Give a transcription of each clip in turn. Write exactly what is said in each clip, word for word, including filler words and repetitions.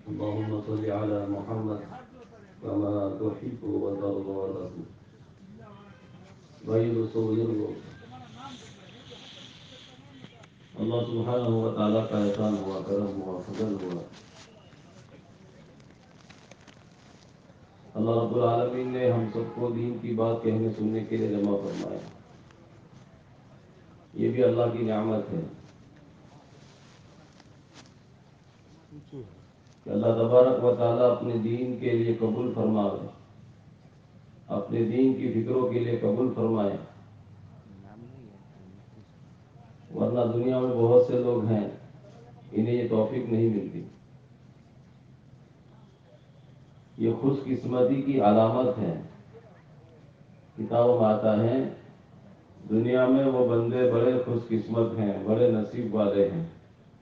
اللهم صل على محمد كما تحب وترضى. بھائی دوستوں بزرگوں، اللہ سبحانہ و تعالیٰ کا احسان ہوا، کرم ہوا، فضل ہوا. اللہ رب العالمین نے ہم سب کو دین کی بات کہنے سننے کے لیے جمع فرمایا. یہ بھی اللہ کی نعمت ہے کہ اللہ تبارک و تعالیٰ اپنے دین کے لیے قبول فرمائے، اپنے دین کی فکروں کے لیے قبول فرمائے. ورنہ دنیا میں بہت سے لوگ ہیں، انہیں یہ توفیق نہیں ملتی. یہ خوش قسمتی کی علامت ہے. کتابوں میں آتا ہے دنیا میں وہ بندے بڑے خوش قسمت ہیں، بڑے نصیب والے ہیں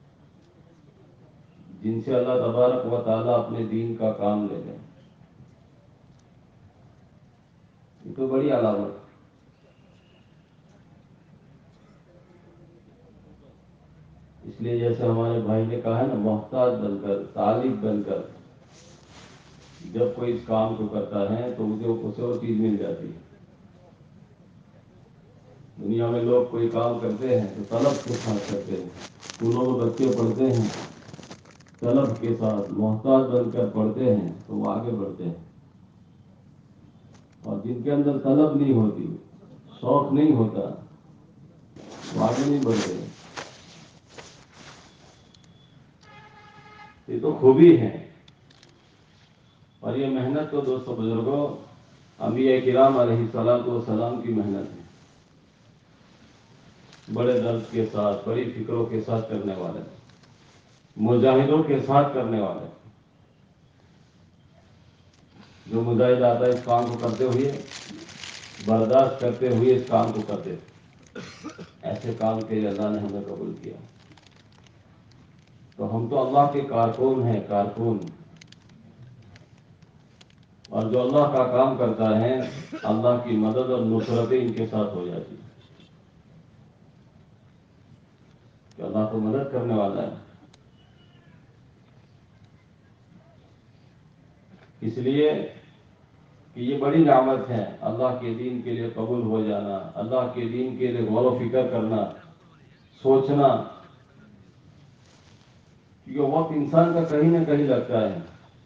جن سے اللہ تبارک و تعالیٰ اپنے دین کا کام لے لیں. یہ تو بڑی علامت ہے. اس لیے جیسے ہمارے بھائی نے کہا ہے نا، محتاج بن کر، طالب بن کر جب کوئی اس کام کو کرتا ہے تو اسے اسے وہ چیز مل جاتی ہے. دنیا میں لوگ کوئی کام کرتے ہیں تو طلب کے ساتھ کرتے ہیں. اسکولوں میں بچے پڑھتے ہیں طلب کے ساتھ، محتاج بن کر پڑھتے ہیں تو وہ آگے بڑھتے ہیں. اور جن کے اندر طلب نہیں ہوتی، شوق نہیں ہوتا، وہ آگے نہیں بڑھتے. یہ تو خوبی ہے. اور یہ محنت تو دوستو بزرگوں انبیاء کرام علیہ الصلوۃ والسلام کی محنت ہے. بڑے درد کے ساتھ، بڑی فکروں کے ساتھ کرنے والے، مجاہدوں کے ساتھ کرنے والے. جو مجاہد آتا ہے اس کام کو کرتے ہوئے، برداشت کرتے ہوئے اس کام کو کرتے، ایسے کام کے لیے اللہ نے ہمیں قبول کیا. تو ہم تو اللہ کے کارکن ہیں، کارکن. اور جو اللہ کا کام کرتا ہے اللہ کی مدد اور نصرتیں ان کے ساتھ ہو جاتی ہیں کہ اللہ کو مدد کرنے والا ہے. اس لیے کہ یہ بڑی نعمت ہے اللہ کے دین کے لیے قبول ہو جانا، اللہ کے دین کے لیے غور و فکر کرنا، سوچنا. کیونکہ وقت انسان کا کہیں نہ کہیں لگتا ہے.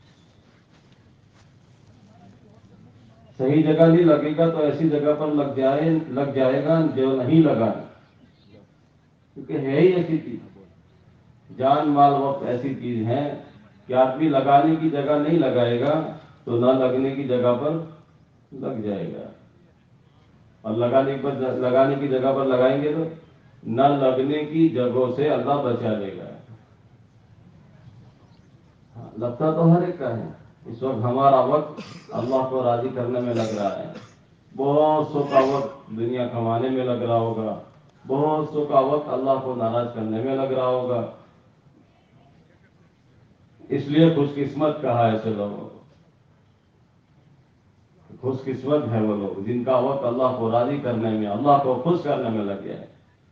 صحیح جگہ نہیں لگے گا تو ایسی جگہ پر لگ جائے لگ جائے گا جو نہیں لگا. کیونکہ ہے ہی ایسی چیز، جان مال وقت ایسی چیز ہے کہ آدمی لگانے کی جگہ نہیں لگائے گا تو نہ لگنے کی جگہ پر لگ جائے گا. اور لگانے پر لگانے کی جگہ پر لگائیں گے تو نہ لگنے کی جگہوں سے اللہ بچا لے گا. لگتا تو ہر ایک کا ہے. اس وقت ہمارا وقت اللہ کو راضی کرنے میں لگ رہا ہے. بہت سو کا وقت دنیا کمانے میں لگ رہا ہوگا، بہت سو کا وقت اللہ کو ناراض کرنے میں لگ رہا ہوگا. اس لیے خوش قسمت کہا ہے ایسے لوگوں کو. خوش قسمت ہے وہ لوگ جن کا وقت اللہ کو راضی کرنے میں، اللہ کو خوش کرنے میں لگ گیا ہے.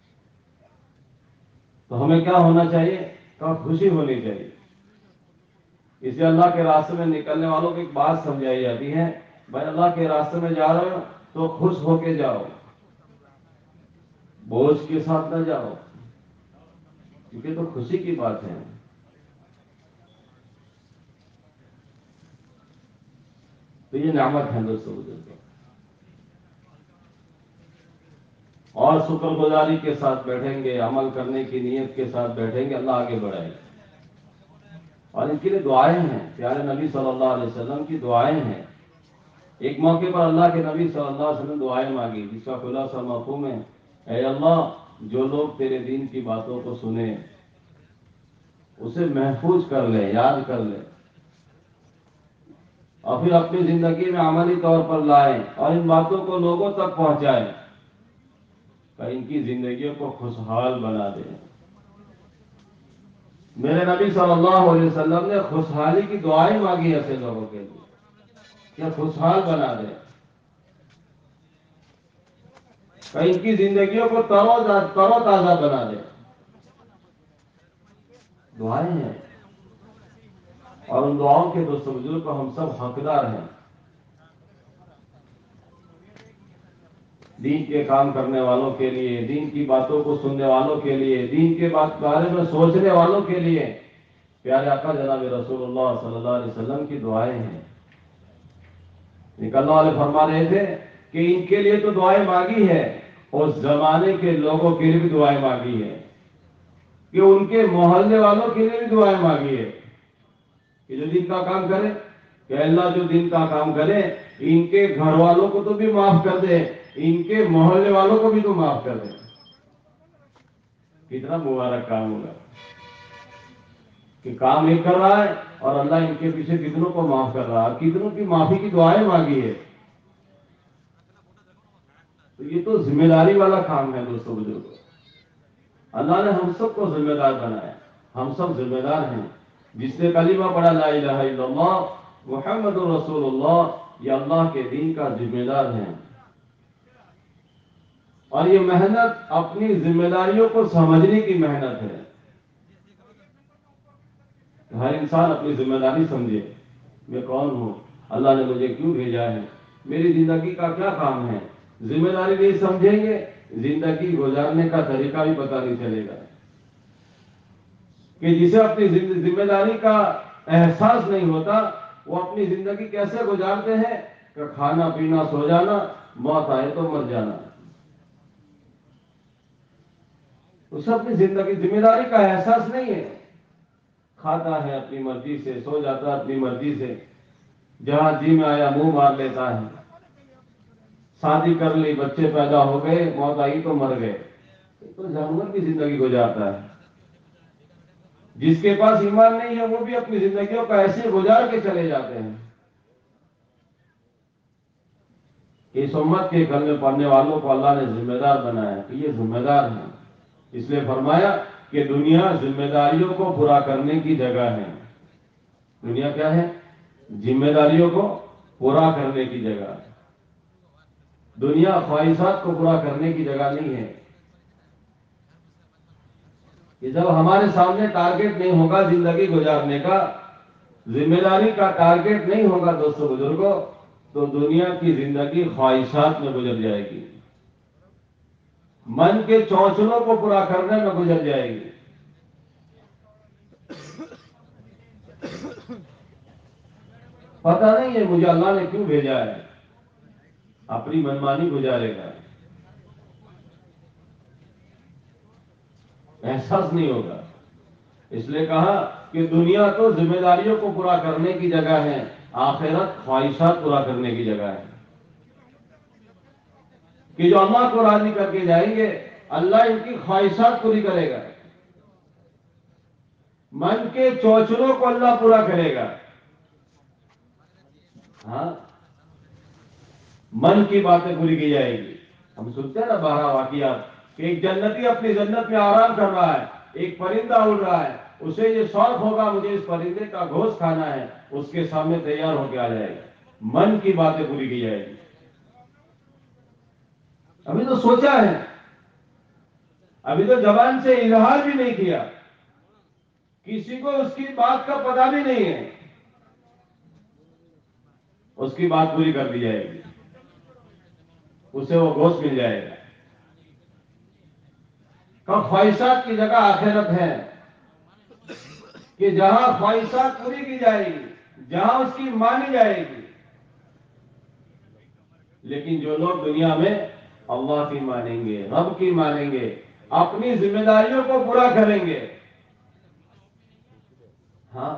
تو ہمیں کیا ہونا چاہیے؟ کہ خوشی ہونی چاہیے. اس لیے اللہ کے راستے میں نکلنے والوں کو ایک بات سمجھائی جاتی ہے، بھائی اللہ کے راستے میں جا رہے ہو تو خوش ہو کے جاؤ، بوجھ کے ساتھ نہ جاؤ، کیونکہ تو خوشی کی بات ہے. تو یہ نعمت ہے دوستوں بزرگوں. اور شکر گزاری کے ساتھ بیٹھیں گے، عمل کرنے کی نیت کے ساتھ بیٹھیں گے، اللہ آگے بڑھائے گا. اور ان کے لیے دعائیں ہیں، پیارے نبی صلی اللہ علیہ وسلم کی دعائیں ہیں. ایک موقع پر اللہ کے نبی صلی اللہ علیہ وسلم دعائیں مانگی جس کا خلاصہ مفہوم ہے، اے اللہ جو لوگ تیرے دین کی باتوں کو سنیں اسے محفوظ کر لے، یاد کر لے، اور پھر اپنی زندگی میں عملی طور پر لائیں اور ان باتوں کو لوگوں تک پہنچائیں کہ ان کی زندگیوں کو خوشحال بنا دیں. میرے نبی صلی اللہ علیہ وسلم نے خوشحالی کی دعائیں مانگی ایسے لوگوں کے لیے کہ خوشحال بنا دیں، کہ ان کی زندگیوں کو تر و تازہ بنا دیں. دعائیں ہیں. اور ان دعاؤں کے دوستوں بزرگ کو ہم سب حقدار ہیں. دین کے کام کرنے والوں کے لیے، دین کی باتوں کو سننے والوں کے لیے، دین کے بارے میں سوچنے والوں کے لیے پیارے آقا جناب رسول اللہ صلی اللہ علیہ وسلم کی دعائیں ہیں. اللہ والے فرما رہے تھے کہ ان کے لیے تو دعائیں مانگی ہے، اس زمانے کے لوگوں کے لیے بھی دعائیں مانگی ہے، کہ ان کے محلے والوں کے لیے بھی دعائیں مانگی ہے کہ جو دین کا کام کرے، کہ اللہ جو دین کا کام کرے ان کے گھر والوں کو تو بھی معاف کر دے، ان کے محلے والوں کو بھی تو معاف کر دے. کتنا مبارک کام ہوگا کہ کام ایک کر رہا ہے اور اللہ ان کے پیچھے کتنوں کو معاف کر رہا ہے، کتنوں کی معافی کی دعائیں مانگی ہے. تو یہ تو ذمہ داری والا کام ہے دوستوں بزرگوں. اللہ نے ہم سب کو ذمہ دار بنایا، ہم سب ذمہ دار ہیں. جس نے کلمہ پڑھا لا الہ الا اللہ محمد رسول اللہ، یہ اللہ کے دین کا ذمہ دار ہے. اور یہ محنت اپنی ذمہ داریوں کو سمجھنے کی محنت ہے. ہر انسان اپنی ذمہ داری سمجھے، میں کون ہوں، اللہ نے مجھے کیوں بھیجا ہے، میری زندگی کا کیا کام ہے. ذمہ داری نہیں سمجھیں گے، زندگی گزارنے کا طریقہ بھی پتہ نہیں چلے گا. کہ جسے اپنی ذمہ داری کا احساس نہیں ہوتا، وہ اپنی زندگی کیسے گزارتے ہیں کہ کھانا پینا سو جانا، موت آئے تو مر جانا. اسے اپنی زندگی ذمہ داری کا احساس نہیں ہے. کھاتا ہے اپنی مرضی سے، سو جاتا ہے اپنی مرضی سے، جہاں جی میں آیا منہ مار لیتا ہے. شادی کر لی، بچے پیدا ہو گئے، موت آئی تو مر گئے. تو جانور کی زندگی گزارتا ہے. جس کے پاس ایمان نہیں ہے وہ بھی اپنی زندگیوں کا ایسے گزار کے چلے جاتے ہیں. اس امت کے کلمے پڑھنے والوں کو اللہ نے ذمہ دار بنایا کہ یہ ذمہ دار ہیں. اس لیے فرمایا کہ دنیا ذمہ داریوں کو پورا کرنے کی جگہ ہے. دنیا کیا ہے؟ ذمہ داریوں کو پورا کرنے کی جگہ. دنیا خواہشات کو پورا کرنے کی جگہ نہیں ہے. کہ جب ہمارے سامنے ٹارگیٹ نہیں ہوگا زندگی گزارنے کا، ذمہ داری کا ٹارگیٹ نہیں ہوگا دوستوں بزرگوں، تو دنیا کی زندگی خواہشات میں گزر جائے گی، من کے چونچلوں کو پورا کرنے میں گزر جائے گی. پتہ نہیں ہے مجھے اللہ نے کیوں بھیجا ہے، اپنی منمانی گزارے گا، احساس نہیں ہوگا. اس لیے کہا کہ دنیا تو ذمہ داریوں کو پورا کرنے کی جگہ ہے، آخرت خواہشات پورا کرنے کی جگہ ہے. کہ جو اللہ کو راضی کر کے جائیں گے اللہ ان کی خواہشات پوری کرے گا، من کے چوچلوں کو اللہ پورا کرے گا. ہاں، من کی باتیں پوری کی جائے گی. ہم سنتے ہیں نا باہر واقعات کہ ایک جنتی اپنی جنت میں آرام کر رہا ہے، ایک پرندہ اڑ رہا ہے، اسے یہ شوق ہوگا مجھے اس پرندے کا گوشت کھانا ہے، اس کے سامنے تیار ہو کے آ جائے گا. من کی باتیں پوری کی جائے گی. ابھی تو سوچا ہے، ابھی تو زبان سے اظہار بھی نہیں کیا، کسی کو اس کی بات کا پتہ بھی نہیں ہے، اس کی بات پوری کر دی جائے گی، اسے وہ گوشت مل جائے گا. کہ خواہشات کی جگہ آخرت ہے، کہ جہاں خواہشات پوری کی جائے گی، جہاں اس کی مانی جائے گی. لیکن جو لوگ دنیا میں اللہ کی مانیں گے، رب کی مانیں گے، اپنی ذمہ داریوں کو پورا کریں گے. ہاں،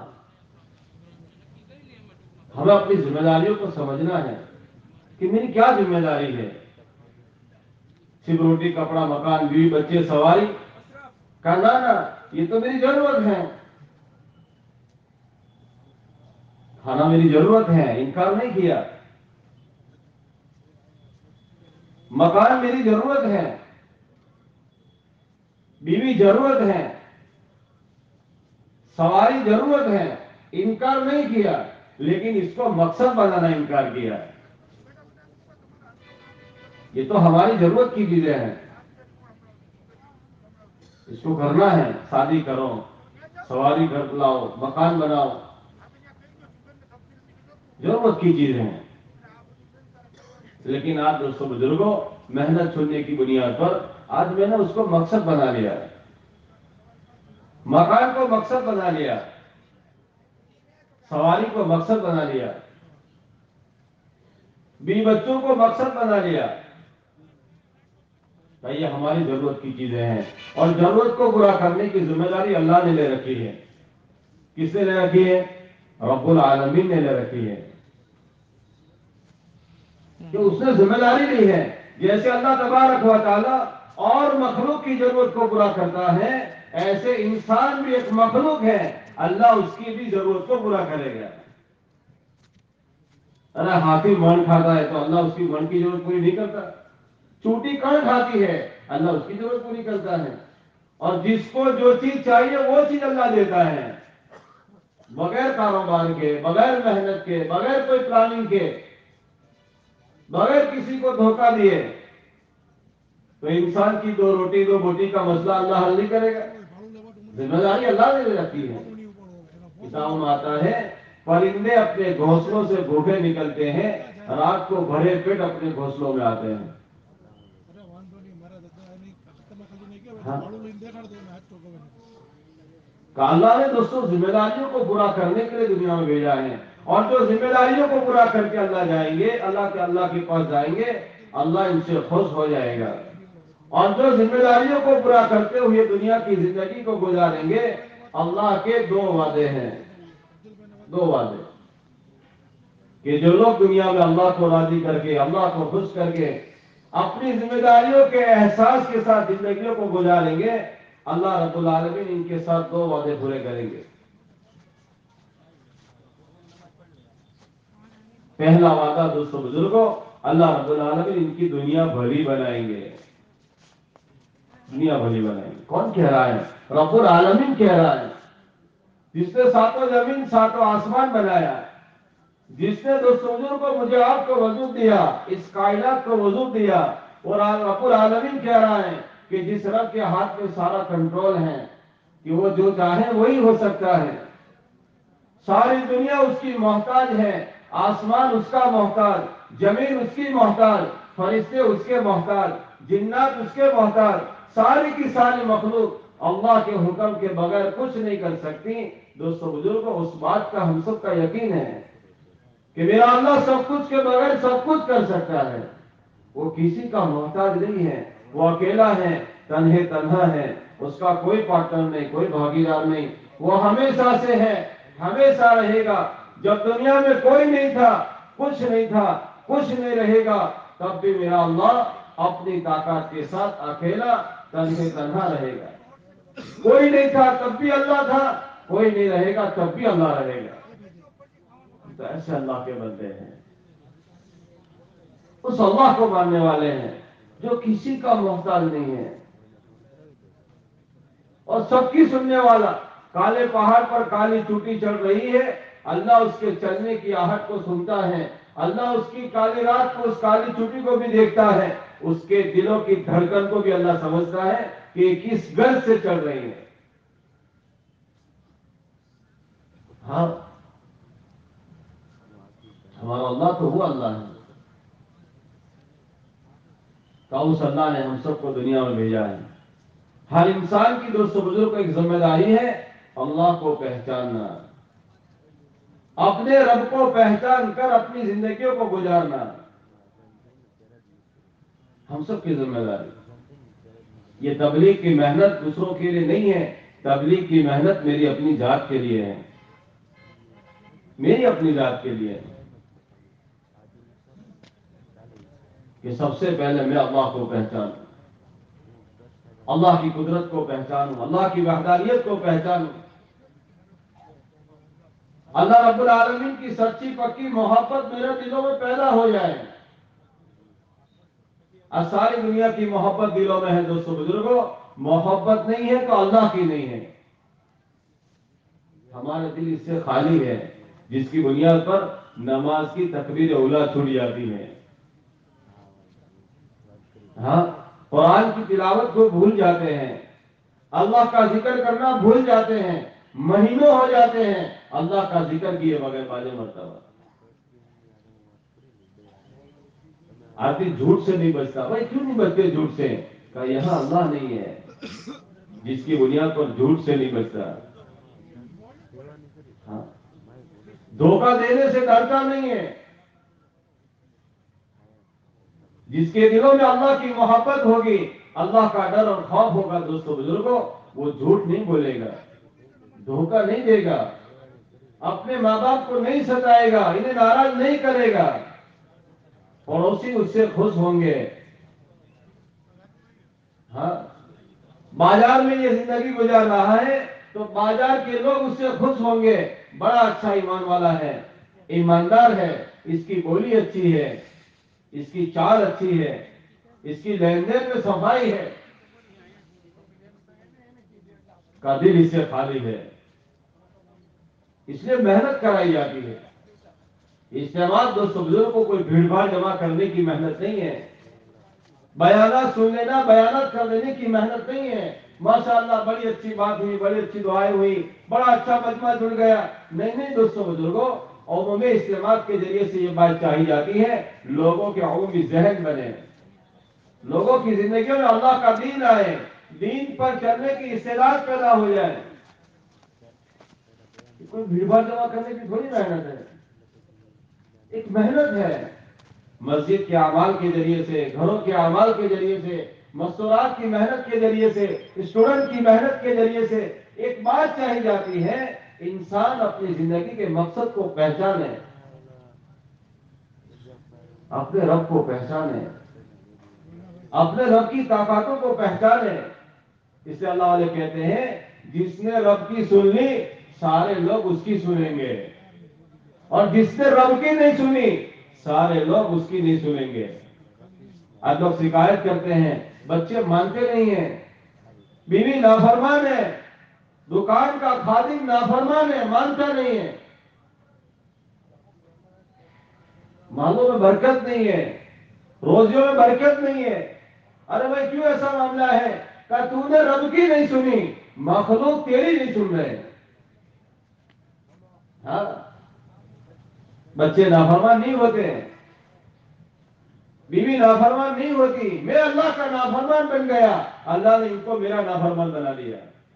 ہمیں اپنی ذمہ داریوں کو سمجھنا ہے کہ میری کیا ذمہ داری ہے. صرف روٹی کپڑا مکان بیوی بچے سواری کرنا نا، یہ تو میری ضرورت ہے، کھانا میری ضرورت ہے، انکار نہیں کیا. مکان میری ضرورت ہے، بیوی ضرورت ہے، سواری ضرورت ہے، انکار نہیں کیا. لیکن اس کو مقصد بنانا انکار کیا. یہ تو ہماری ضرورت کی چیزیں ہیں، اس کو کرنا ہے. شادی کرو، سواری گھر لاؤ، مکان بناؤ، ضرورت کی چیزیں ہیں، لیکن آپ دوستوں بزرگوں محنت چھوڑنے کی بنیاد پر آج میں نے اس کو مقصد بنا لیا، مکان کو مقصد بنا لیا، سواری کو مقصد بنا لیا، بیوی بچوں کو مقصد بنا لیا۔ یہ ہماری ضرورت کی چیزیں ہیں، اور ضرورت کو پورا کرنے کی ذمہ داری اللہ نے لے رکھی ہے۔ کس نے لے رکھی ہے؟ رب العالمین نے لے رکھی ہے، کہ اس نے ذمہ داری لی ہے۔ جیسے اللہ تبارک و تعالی اور مخلوق کی ضرورت کو پورا کرتا ہے، ایسے انسان بھی ایک مخلوق ہے، اللہ اس کی بھی ضرورت کو پورا کرے گا۔ ارے ہاتھی من کھاتا ہے تو اللہ اس کی من کی ضرورت پوری نہیں کرتا؟ چوٹی کان کھاتی ہے، اللہ اس کی ضرورت پوری کرتا ہے۔ اور جس کو جو چیز چاہیے وہ چیز اللہ دیتا ہے، بغیر کاروبار کے، بغیر محنت کے، بغیر کوئی پلاننگ کے، بغیر کسی کو دھوکہ دیے۔ تو انسان کی دو روٹی دو بوٹی کا مسئلہ اللہ حل نہیں کرے گا، ذمہ داری اللہ نے لے رکھی ہے۔ کتاب میں آتا ہے پرندے اپنے گھونسلوں سے بھوکے نکلتے ہیں، رات کو بھرے پیٹ اپنے گھونسلوں میں آتے ہیں۔ اللہ نے دوستوں ذمہ داریوں کو پورا کرنے کے لیے دنیا میں بھیجا ہے، اور جو ذمہ داریوں کو پورا کر کے اللہ جائیں گے، اللہ کے اللہ کے پاس جائیں گے، اللہ ان سے خوش ہو جائے گا۔ اور جو ذمہ داریوں کو پورا کرتے ہوئے دنیا کی زندگی کو گزاریں گے، اللہ کے دو وعدے ہیں، دو وعدے، کہ جو لوگ دنیا میں اللہ کو راضی کر کے، اللہ کو خوش کر کے، اپنی ذمہ داریوں کے احساس کے ساتھ زندگیوں کو گزاریں گے، اللہ رب العالمین ان کے ساتھ دو وعدے پورے کریں گے۔ پہلا وعدہ دوستوں بزرگوں، اللہ رب العالمین ان کی دنیا بھلی بنائیں گے، دنیا بھلی بنائیں گے۔ کون کہہ رہا ہے؟ رب العالمین کہہ رہا ہے، جس نے ساتوں زمین ساتوں آسمان بنایا، جس نے دوستوں بزرگوں مجھے آپ کو وجود دیا، اس کائنات کو وجود دیا، اور رب العالمین کہہ رہا ہے کہ جس رب کے ہاتھ میں سارا کنٹرول ہے، کہ وہ جو چاہے وہی ہو سکتا ہے، ساری دنیا اس کی محتاج ہے، آسمان اس کا محتاج، زمین اس کی محتاج، فرشتے اس کے محتاج، جنات اس کے محتاج، ساری کی ساری مخلوق اللہ کے حکم کے بغیر کچھ نہیں کر سکتی۔ دوستو بزرگوں اس بات کا ہم سب کا یقین ہے کہ میرا اللہ سب کچھ کے بغیر سب کچھ کر سکتا ہے، وہ کسی کا محتاج نہیں ہے، وہ اکیلا ہے، تنہے تنہا ہے، اس کا کوئی پارٹنر نہیں، کوئی بھاگیدار نہیں، وہ ہمیشہ سے ہے، ہمیشہ رہے گا۔ جب دنیا میں کوئی نہیں تھا، کچھ نہیں تھا، کچھ نہیں رہے گا، تب بھی میرا اللہ اپنی طاقت کے ساتھ اکیلا تنہے تنہا رہے گا۔ کوئی نہیں تھا تب بھی اللہ تھا، کوئی نہیں رہے گا تب بھی اللہ رہے گا۔ تو ایسے اللہ کے بندے ہیں، اس اللہ کو ماننے والے ہیں جو کسی کا محتاج نہیں ہے، اور سب کی سننے والا۔ کالے پہاڑ پر کالی چوٹی چڑھ رہی ہے، اللہ اس کے چلنے کی آہٹ کو سنتا ہے، اللہ اس کی کالی رات کو، اس کالی چوٹی کو بھی دیکھتا ہے، اس کے دلوں کی دھڑکن کو بھی اللہ سمجھتا ہے کہ یہ کس غرض سے چل رہی ہے۔ ہاں، ہمارا اللہ تو وہ اللہ ہے، کہ اس اللہ نے ہم سب کو دنیا میں بھیجا ہے۔ ہر انسان کی دوستوں بزرگ کو ایک ذمہ داری ہے، اللہ کو پہچاننا، اپنے رب کو پہچان کر اپنی زندگیوں کو گزارنا، ہم سب کی ذمہ داری۔ یہ تبلیغ کی محنت دوسروں کے لیے نہیں ہے، تبلیغ کی محنت میری اپنی ذات کے لیے ہے، میری اپنی ذات کے لیے ہے، کہ سب سے پہلے میں اللہ کو پہچانوں، اللہ کی قدرت کو پہچانوں، اللہ کی وحدانیت کو پہچانوں، اللہ رب العالمین کی سچی پکی محبت میرے دلوں میں پیدا ہو جائے۔ اور ساری دنیا کی محبت دلوں میں ہے دوستو بزرگوں، محبت نہیں ہے تو اللہ کی نہیں ہے۔ ہمارے دل اس سے خالی ہے جس کی بنیاد پر نماز کی تکبیر اولیٰ چھوٹ جاتی ہے، ہاں، قرآن کی تلاوت کو بھول جاتے ہیں، اللہ کا ذکر کرنا بھول جاتے ہیں، مہینوں ہو جاتے ہیں اللہ کا ذکر کیے بغیر باز مرتبہ۔ آدمی جھوٹ سے نہیں بچتا. بھائی کیوں نہیں بچتے جھوٹ سے؟ کہ یہاں اللہ نہیں ہے جس کی بنیاد پر جھوٹ سے نہیں بچتا. ہاں دھوکہ دینے سے ڈرتا نہیں ہے. جس کے دلوں میں اللہ کی محبت ہوگی، اللہ کا ڈر اور خوف ہوگا دوستوں بزرگوں، وہ جھوٹ نہیں بولے گا، دھوکہ نہیں دے گا، اپنے ماں باپ کو نہیں ستائے گا، انہیں ناراض نہیں کرے گا، پڑوسی اس سے خوش ہوں گے. ہاں بازار میں یہ زندگی گزار رہا ہے تو بازار کے لوگ اس سے خوش ہوں گے، بڑا اچھا ایمان والا ہے، ایماندار ہے، اس کی بولی اچھی ہے، اس کی چال اچھی ہے، اس کی لین دین میں صفائی ہے، کا دل اس سے خالی ہے. اس لیے محنت کرائی جاتی ہے. اجتماع دوستوں بزرگوں کو کوئی بھیڑ بھاڑ جمع کرنے کی محنت نہیں ہے، بیانات سن لینا، بیانات کر لینے کی محنت نہیں ہے. ماشاءاللہ بڑی اچھی بات ہوئی، بڑی اچھی دعائیں ہوئی، بڑا اچھا مجمع جڑ گیا. نہیں نہیں دوستوں بزرگوں، عمومی اجتماع کے ذریعے سے یہ بات چاہی جاتی ہے لوگوں کے عمومی ذہن بنے، لوگوں کی زندگیوں میں اللہ کا دین آئے، دین پر چلنے کی استعداد پیدا ہو جائے. کوئی بھیڑ بھاڑ جمع کرنے کی تھوڑی محنت ہے، ایک محنت ہے. مسجد کے اعمال کے ذریعے سے، گھروں کے اعمال کے ذریعے سے، مستورات کی محنت کے ذریعے سے، اسٹوڈنٹ کی محنت کے ذریعے سے ایک بات چاہی جاتی ہے، انسان اپنی زندگی کے مقصد کو پہچانے، اپنے رب کو پہچانے، اپنے رب کی طاقتوں کو پہچانے. اس سے اللہ والے کہتے ہیں جس نے رب کی سن لی سارے لوگ اس کی سنیں گے، اور جس نے رب کی نہیں سنی سارے لوگ اس کی نہیں سنیں گے. آج لوگ شکایت کرتے ہیں بچے مانتے نہیں ہیں، بیوی نافرمان ہے، دکان کا خادم نافرمان ہے، مانتا نہیں ہے، مالوں میں برکت نہیں ہے، روزیوں میں برکت نہیں ہے. ارے بھائی کیوں ایسا معاملہ ہے؟ کہ تو نے رب کی نہیں سنی، مخلوق تیری نہیں سن رہے. ہاں بچے نافرمان نہیں ہوتے، بیوی نافرمان نہیں ہوتی. میں اللہ کا نافرمان بن گیا، اللہ نے ان کو میرا نافرمان بنا دیا.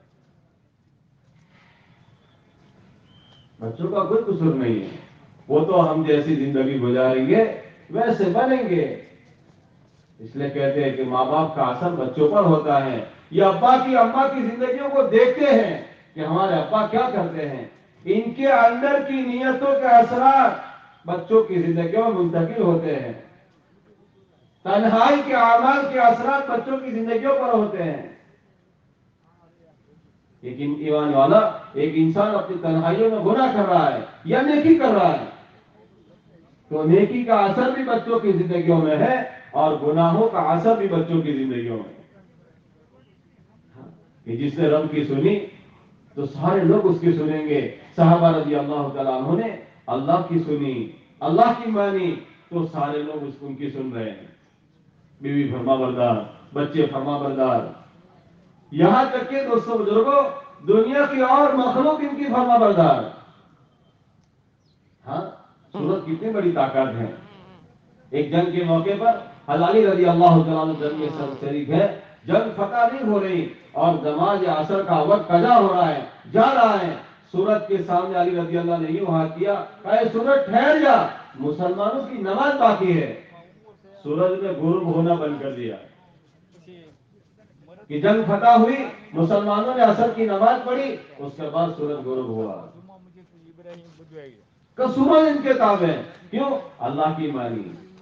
بچوں کا کوئی قصور نہیں ہے، وہ تو ہم جیسی زندگی گزاریں گے ویسے بنیں گے. اس لیے کہتے ہیں کہ ماں باپ کا اثر بچوں پر ہوتا ہے. یہ ابا کی اماں کی زندگیوں کو دیکھتے ہیں کہ ہمارے ابا کیا کرتے ہیں، ان کے اندر کی نیتوں کے اثرات بچوں کی زندگیوں میں منتقل ہوتے ہیں. تنہائی کے اعمال کے اثرات بچوں کی زندگیوں پر ہوتے ہیں. ایک ایمان والا، ایک انسان اپنی تنہائیوں میں گناہ کر رہا ہے یا نیکی کر رہا ہے تو نیکی کا اثر بھی بچوں کی زندگیوں میں ہے اور گناہوں کا اثر بھی بچوں کی زندگیوں میں ہے. کہ جس نے رب کی سنی تو سارے لوگ اس کی سنیں گے. صحابہ رضی اللہ تعالیٰ عنہ نے اللہ کی سنی، اللہ کی مانی تو سارے لوگ اس کو ان کی سن رہے ہیں. بیوی فرما بردار، بچے فرما بردار، یہاں تک کہ دوستوں بزرگوں دنیا کی اور مخلوق ان کی فرما بردار. ہاں سورت کتنی بڑی طاقت ہے. ایک جنگ کے موقع پر حلالی رضی اللہ تعالیٰ جنگ میں سب شریک ہے، جنگ فتح نہیں ہو رہی اور نماز عصر کا وقت قضا ہو رہا ہے، جا رہا ہے. سورت کے سامنے علی رضی اللہ نے یوں ہاتھ کیا کہ اے سورت ٹھہر جا، مسلمانوں کی نماز باقی ہے. سورج نے غروب ہونا بند کر دیا کہ جنگ فتح ہوئی، مسلمانوں نے عصر کی نماز پڑھی، اس کے بعد سورج غروب ہوا. کہ سورج ان کے تابع ہے، کیوں؟ اللہ کی مانی.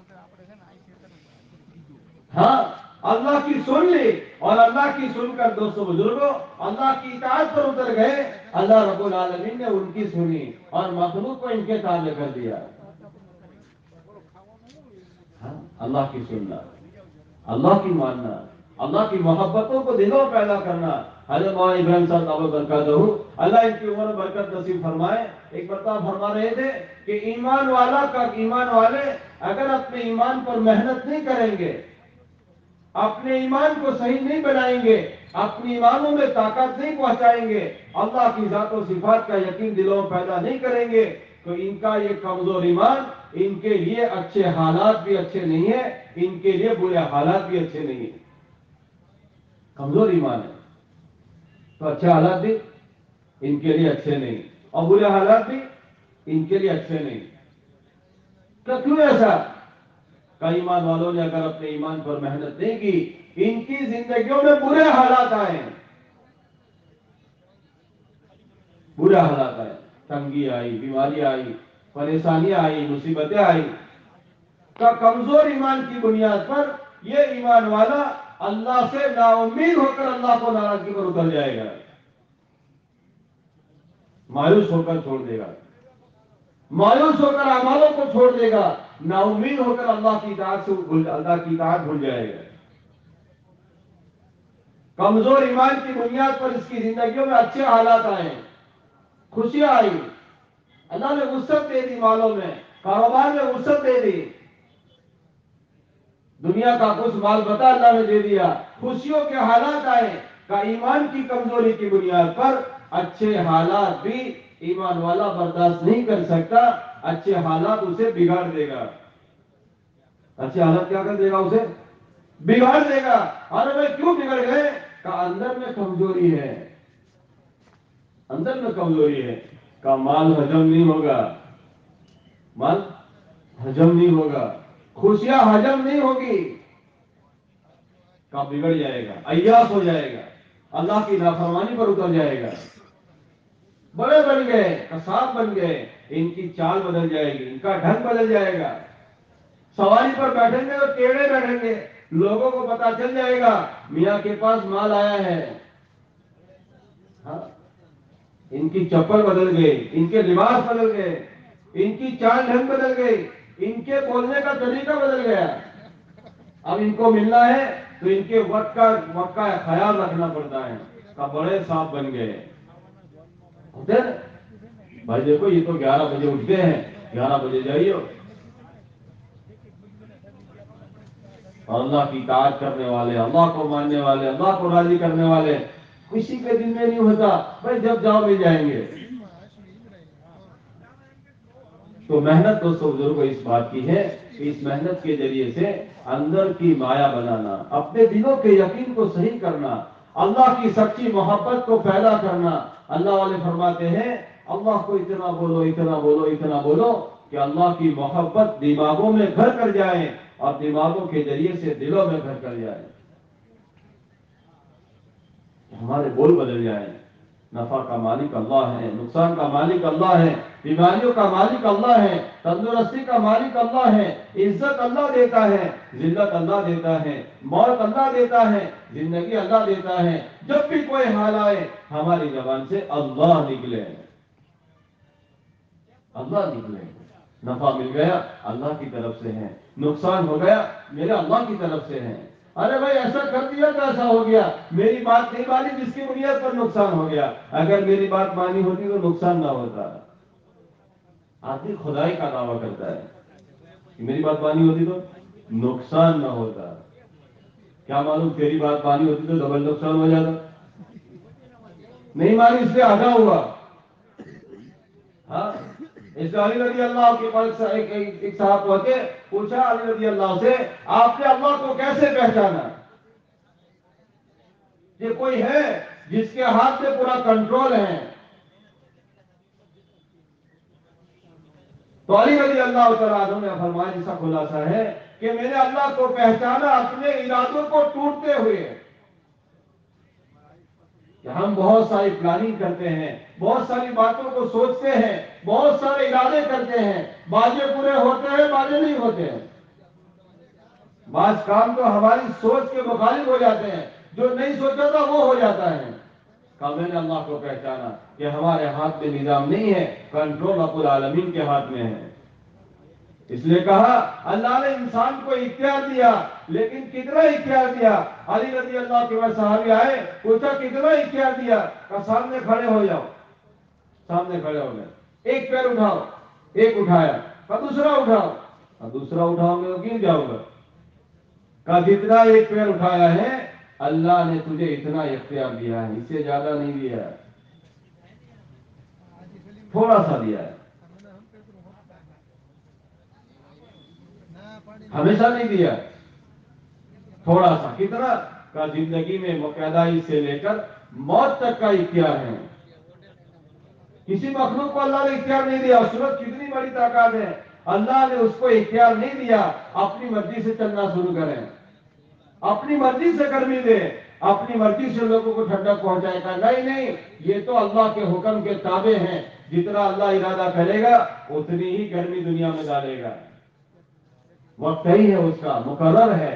ہاں اللہ کی سن لی اور اللہ کی سن کر دوستوں بزرگوں اللہ کی اطاعت پر اتر گئے. اللہ رب العالمین نے ان کی سنی اور مخلوق کو ان کے تابع کر دیا. ہاں اللہ کی سننا، اللہ کی ماننا، اللہ کی محبتوں کو دلوں پیدا کرنا. حضرت مولانا ابراہیم صاحب دعوت برکاتہ اللہ ان کی عمر برکت نصیب فرمائے. ایک مرتبہ فرما رہے تھے کہ ایمان والا کا ایمان والے اگر اپنے ایمان پر محنت نہیں کریں گے، اپنے ایمان کو صحیح نہیں بنائیں گے، اپنی ایمانوں میں طاقت نہیں پہنچائیں گے، اللہ کی ذات و صفات کا یقین دلوں میں پیدا نہیں کریں گے تو ان کا یہ کمزور ایمان ان کے لیے اچھے حالات بھی اچھے نہیں ہیں، ان کے لیے برے حالات بھی اچھے نہیں ہیں. کمزور ایمان ہے تو اچھے حالات بھی ان کے لیے اچھے نہیں اور برے حالات بھی ان کے لیے اچھے نہیں. تو کیوں ایسا؟ کئی ایمان والوں نے اگر اپنے ایمان پر محنت نہیں کی، ان کی زندگیوں میں برے حالات آئے، برے حالات آئے، تنگی آئی، بیماری آئی، پریشانیاں آئی، مصیبتیں آئی. کا کمزور ایمان کی بنیاد پر یہ ایمان والا اللہ سے نا امید ہو کر اللہ کو ناراضگی پر اتر جائے گا، مایوس ہو کر چھوڑ دے گا، مایوس ہو کر اعمالوں کو چھوڑ دے گا، نا امید ہو کر اللہ کی اطاعت سے اللہ کی اطاعت بھول جائے گا. کمزور ایمان کی بنیاد پر اس کی زندگیوں میں اچھے حالات آئے، خوشیاں آئی، اللہ نے وسعت دے دی، مالوں میں کاروبار میں وسعت دے دی، دنیا کا کچھ مال بتا اللہ نے دے دیا، خوشیوں کے حالات آئے. کا ایمان کی کمزوری کی بنیاد پر اچھے حالات بھی ایمان والا برداشت نہیں کر سکتا، اچھے حالات اسے بگاڑ دے گا. اچھے حالات کیا کر دے گا؟ اسے بگاڑ دے گا. ارے بھائی کیوں بگڑ گئے؟ کہ اندر میں کمزوری ہے، اندر میں کمزوری ہے. کا مال ہجم نہیں ہوگا، مال ہجم نہیں ہوگا، خوشیاں ہجم نہیں ہوگی، کا بگڑ جائے گا، عیاس ہو جائے گا، اللہ کی نافرمانی پر اتر جائے گا. بڑے بن گئے، کساب بن گئے، ان کی چال بدل جائے گی، ان کا ڈھنگ بدل جائے گا. سواری پر بیٹھیں گے اور ٹیڑے بیٹھیں گے، لوگوں کو پتا چل جائے گا میاں کے پاس مال آیا ہے. ہاں، ان کی چپل بدل گئی، ان کے لباس بدل گئے، ان کی چال ڈھنگ بدل گئی، ان کے بولنے کا طریقہ بدل گیا. اب ان کو ملنا ہے تو ان کے وقت کا وقت کا خیال رکھنا پڑتا ہے. کا بڑے صاحب بن گئے ہوتے ہیں بھائی. دیکھو یہ تو گیارہ بجے اٹھتے ہیں، گیارہ بجے جائیے اور اللہ کی اطاعت کرنے والے، اللہ کو ماننے والے، اللہ کو راضی کرنے والے کسی کے دل میں نہیں ہوتا بھائی جب جاؤ مل جائیں گے. تو محنت دوستوں بزرگوں اس بات کی ہے کہ اس محنت کے ذریعے سے اندر کی مایا بنانا، اپنے دلوں کے یقین کو صحیح کرنا، اللہ کی سچی محبت کو پیدا کرنا. اللہ والے فرماتے ہیں اللہ کو اتنا بولو، اتنا بولو، اتنا بولو کہ اللہ کی محبت دماغوں میں گھر کر جائے اور دماغوں کے ذریعے سے دلوں میں گھر کر جائے، ہمارے بول بدل جائیں. نفع کا مالک اللہ ہے، نقصان کا مالک اللہ ہے، بیماریوں کا مالک اللہ ہے، تندرستی کا مالک اللہ ہے، عزت اللہ دیتا ہے، ذلت اللہ دیتا ہے، موت اللہ دیتا ہے، زندگی اللہ دیتا ہے. جب بھی کوئی حال آئے ہماری زبان سے اللہ نکلے، اللہ نکلے. نفع مل گیا اللہ کی طرف سے ہے، نقصان ہو گیا میرے اللہ کی طرف سے ہے. ارے بھائی ایسا کر دیا تو ایسا ہو گیا، میری بات نہیں مانی جس کی بنیاد پر نقصان ہو گیا. اگر میری بات مانی ہوتی تو نقصان نہ ہوتا. آدمی خدائی کا دعویٰ کرتا ہے کہ میری بات مانی ہوتی تو نقصان نہ ہوتا. کیا معلوم تیری بات مانی ہوتی تو ڈبل نقصان ہو جاتا. نہیں مانی اس لیے آگاہ ہوا. ہاں، اس علی رضی اللہ کے پاس ایک صاحب پہنچے، پوچھا علی رضی اللہ سے آپ نے اللہ کو کیسے پہچانا؟ یہ کوئی ہے جس کے ہاتھ سے پورا کنٹرول ہے؟ تو علی رضی اللہ تعالیٰ عنہ نے فرمایا جس کا خلاصہ ہے کہ میں نے اللہ کو پہچانا اپنے ارادوں کو ٹوٹتے ہوئے. کہ ہم بہت ساری پلاننگ کرتے ہیں، بہت ساری باتوں کو سوچتے ہیں، بہت سارے ارادے کرتے ہیں، بازے پورے ہوتے ہیں، بازے نہیں ہوتے ہیں. بعض کام تو ہماری سوچ کے مخالف ہو جاتے ہیں، جو نہیں سوچا تھا وہ ہو جاتا ہے. کہ میں نے اللہ کو پہچانا کہ ہمارے ہاتھ میں نظام نہیں ہے، کنٹرول رب العالمین کے ہاتھ میں ہے. اس لیے کہا اللہ نے انسان کو اختیار دیا، لیکن کتنا اختیار دیا؟ علی رضی اللہ کے بعد صحابی آئے، پوچھا کتنا اختیار دیا؟ کہ سامنے کھڑے ہو جاؤ. سامنے کھڑے ہو گئے، ایک پیر اٹھاؤ. ایک اٹھایا، کہ دوسرا اٹھاؤ. اور دوسرا اٹھاؤ گے تو گر جاؤ گا. کہ جتنا ایک پیر اٹھایا ہے اللہ نے تجھے اتنا اختیار دیا ہے، اس سے زیادہ نہیں دیا ہے، تھوڑا سا دیا ہے. ہمیشہ نہیں دیا، تھوڑا سا، کتنا کا زندگی میں پیدائش سے لے کر موت تک کا اختیار ہے. کسی مخلوق کو اللہ نے اختیار نہیں دیا. سورج کتنی بڑی طاقت ہے، اللہ نے اس کو اختیار نہیں دیا اپنی مرضی سے چلنا شروع کریں، اپنی مرضی سے گرمی دے، اپنی مرضی سے لوگوں کو ٹھنڈک پہنچائے گا. نہیں نہیں، یہ تو اللہ کے حکم کے تابع ہیں. جتنا اللہ ارادہ کرے گا اتنی ہی گرمی دنیا میں ڈالے گا. وقت ہی ہے اس کا، مقرر ہے.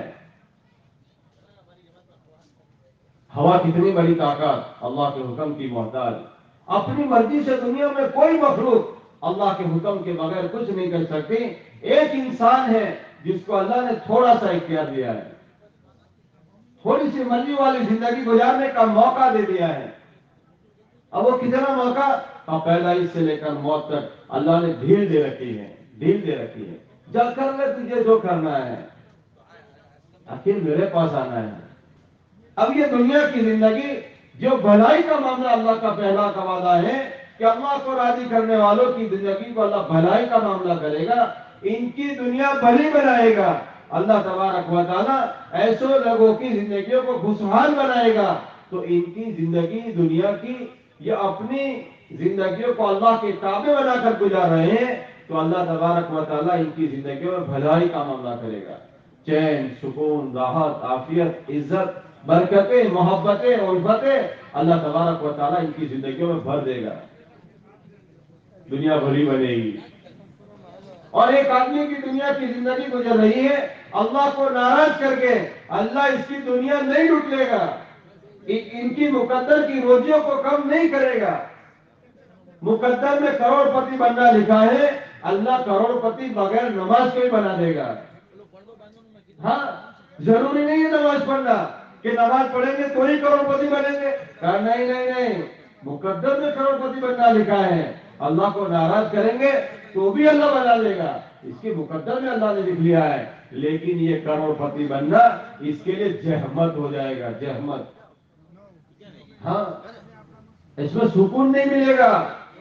ہوا کتنی بڑی طاقت، اللہ کے حکم کی محتاج. اپنی مرضی سے دنیا میں کوئی مخلوق اللہ کے حکم کے بغیر کچھ نہیں کر سکتی. ایک انسان ہے جس کو اللہ نے تھوڑا سا اختیار دیا ہے، تھوڑی سی مرضی والی زندگی گزارنے کا موقع دے دیا ہے. اب وہ کتنا موقع؟ پیدائش سے لے کر موت تک اللہ نے ڈھیل دے رکھی ہے، ڈھیل دے رکھی ہے. جب کر لے تجھے جو کرنا ہے، آخر میرے پاس آنا ہے. اب یہ دنیا کی زندگی جو بھلائی کا معاملہ، اللہ کا پہلا کا وعدہ ہے کہ اللہ کو راضی کرنے والوں کی زندگی کو اللہ بھلائی کا معاملہ کرے گا، ان کی دنیا بھلی بنائے گا. اللہ تبارک و تعالیٰ ایسے لوگوں کی زندگیوں کو خوشحال بنائے گا تو ان کی زندگی دنیا کی یہ اپنی زندگیوں کو اللہ کے تابع بنا کر گزار رہے ہیں تو اللہ تبارک و تعالیٰ ان کی زندگیوں میں بھلائی کا معاملہ کرے گا. چین، سکون، راحت، عافیت، عزت، برکتیں، محبتیں، الفتیں اللہ تبارک و تعالیٰ ان کی زندگیوں میں بھر دے گا. دنیا بھلی بنے گی. اور ایک آدمی کی دنیا کی زندگی گزر رہی ہے اللہ کو ناراض کر کے، اللہ اس کی دنیا نہیں لوٹ لے گا، ان کی مقدر کی روزیوں کو کم نہیں کرے گا. مقدر میں کروڑ پتی بننا لکھا ہے، اللہ کروڑ پتی بغیر نماز کے ہی بنا دے گا. ہاں، ضروری نہیں ہے نماز پڑھنا کہ نماز پڑھیں گے تو ہی کروڑ پتی بنیں گے. کہا نہیں نہیں نہیں، مقدر میں کروڑ پتی بننا لکھا ہے. اللہ کو ناراض کریں گے تو بھی اللہ بنا لے گا، اس کے مقدر میں اللہ نے لکھ لیا ہے. لیکن یہ کروڑ پتی بننا اس کے لیے جہمت ہو جائے گا، جہمت. ہاں، اس میں سکون نہیں ملے گا،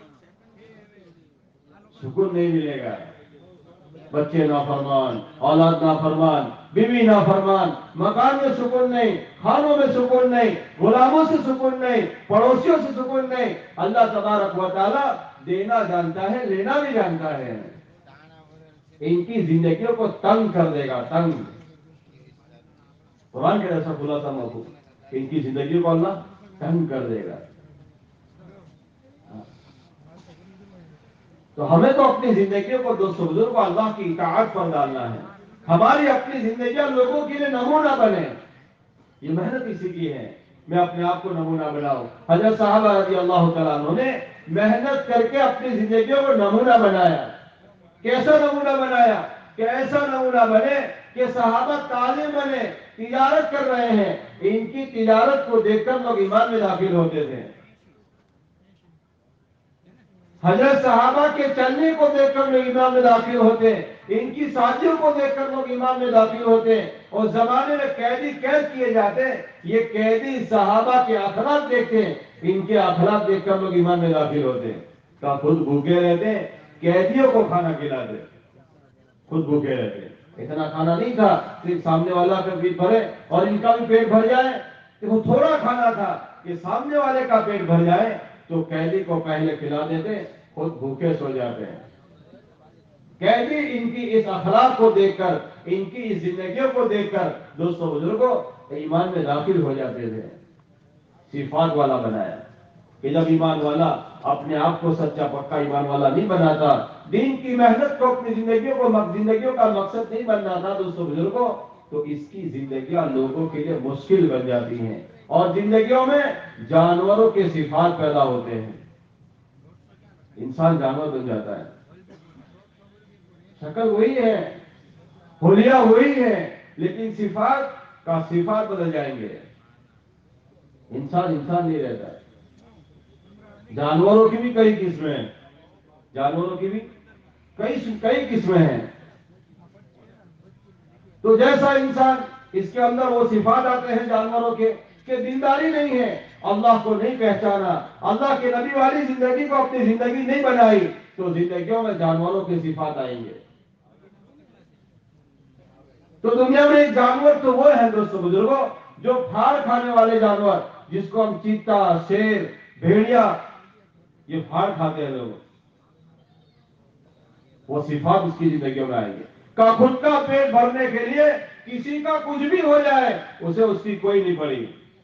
سکون نہیں ملے گا. بچے نافرمان، اولاد نافرمان، بیوی نافرمان، مکان میں سکون نہیں، کھانوں میں سکون نہیں، غلاموں سے سکون نہیں، پڑوسیوں سے سکون نہیں. اللہ تبارک و تعالیٰ دینا جانتا ہے، لینا بھی جانتا ہے. ان کی زندگیوں کو تنگ کر دے گا، تنگ. قرآن کے ایسا کھلا تھا موضوع کہ ان کی زندگیوں کو اللہ تنگ کر دے گا. تو ہمیں تو اپنی زندگیوں کو دوستو بزرگوں اللہ کی اطاعت پر ڈالنا ہے. ہماری اپنی زندگیاں لوگوں کے لیے نمونہ بنے. یہ محنت اسی کی ہے، میں اپنے آپ کو نمونہ بناؤں. حضرت صحابہ رضی اللہ تعالیٰ عنہ نے محنت کر کے اپنی زندگیوں کو نمونہ بنایا. کیسا نمونہ بنایا؟ کہ ایسا نمونہ بنے کہ صحابہ تاجر بنے، تجارت کر رہے ہیں، ان کی تجارت کو دیکھ کر لوگ ایمان میں داخل ہوتے تھے. حضرت صحابہ کے چلنے کو دیکھ کر لوگ ایمان میں داخل ہوتے، ان کی سازیوں کو دیکھ کر لوگ ایمان میں داخل ہوتے. اور زمانے میں قیدی قید کیے جاتے، یہ قیدی صحابہ کے اخلاق دیکھتے، ان کے اخلاق دیکھ کر لوگ ایمان میں داخل ہوتے. کہ خود بھوکے رہتے، قیدیوں کو کھانا کھلاتے، خود بھوکے رہتے. اتنا کھانا نہیں تھا صرف سامنے والا کا پیٹ بھرے اور ان کا بھی پیٹ بھر جائے. وہ تھوڑا کھانا تھا کہ سامنے والے کا پیٹ بھر جائے تو قیدی کو پہلے کھلا دیتے، خود بھوکے سو جاتے ہیں. قیدی ان کی اس اخلاق کو دیکھ کر، ان کی اس زندگیوں کو دیکھ کر دوستوں بزرگوں ایمان میں داخل ہو جاتے تھے. صفات والا بنایا کہ جب ایمان والا اپنے آپ کو سچا پکا ایمان والا نہیں بناتا، دین کی محنت کو اپنی زندگیوں کو زندگیوں کا مقصد نہیں بننا تھا دوستوں بزرگوں، تو اس کی زندگیاں لوگوں کے لیے مشکل بن جاتی ہیں اور زندگیوں میں جانوروں کے صفات پیدا ہوتے ہیں. انسان جانور بن جاتا ہے، شکل وہی ہے، حلیہ وہی ہے، لیکن صفات کا صفات بدل جائیں گے. انسان انسان نہیں رہتا ہے. جانوروں کی بھی کئی قسمیں ہیں، جانوروں کی بھی کئی کئی قسمیں ہیں. تو جیسا انسان اس کے اندر وہ صفات آتے ہیں جانوروں کے کہ دینداری نہیں ہے، اللہ کو نہیں پہچانا، اللہ کے نبی والی زندگی کو اپنی زندگی نہیں بنائی، تو زندگیوں میں جانوروں کے صفات آئیں گے. تو دنیا میں ایک جانور تو وہ ہے دوستوں بزرگوں جو پھاڑ کھانے والے جانور، جس کو ہم چیتا، شیر، بھیڑیا، یہ پھاڑ کھاتے ہیں لوگ، وہ صفات اس کی زندگیوں میں آئیں گے کا خود کا پیٹ بھرنے کے لیے کسی کا کچھ بھی ہو جائے اسے اس کی کوئی نہیں پڑی۔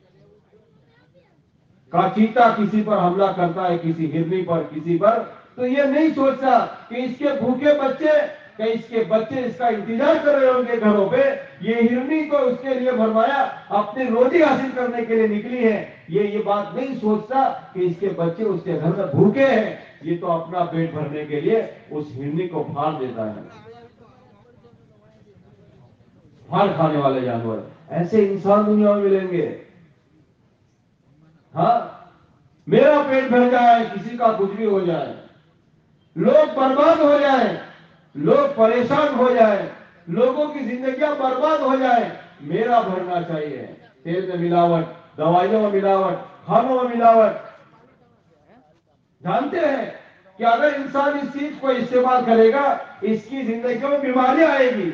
کا چیتا کسی پر حملہ کرتا ہے، کسی ہرنی پر، کسی پر، تو یہ نہیں سوچتا کہ اس کے بھوکے بچے، کہ اس کے بچے اس کا انتظار کر رہے ہوں گے گھروں پہ، یہ ہرنی تو اس کے لیے بھرمایا اپنی روٹی حاصل کرنے کے لیے نکلی ہے، یہ یہ بات نہیں سوچتا کہ اس کے بچے اس کے گھر میں بھوکے ہیں، یہ تو اپنا پیٹ بھرنے کے لیے اس ہرنی کو پھاڑ دیتا ہے۔ پھاڑ کھانے والے جانور، ایسے انسان دنیا میں ملیں گے۔ ہاں، میرا پیٹ بھر جائے، کسی کا کچھ بھی ہو جائے، لوگ برباد ہو جائیں، لوگ پریشان ہو جائیں، لوگوں کی زندگیاں برباد ہو جائیں، میرا بھرنا چاہیے۔ تیل میں ملاوٹ، دوائیوں میں ملاوٹ، کھانوں میں ملاوٹ، جانتے ہیں کہ اگر انسان اس چیز کو استعمال کرے گا اس کی زندگیوں میں بیماری آئے گی،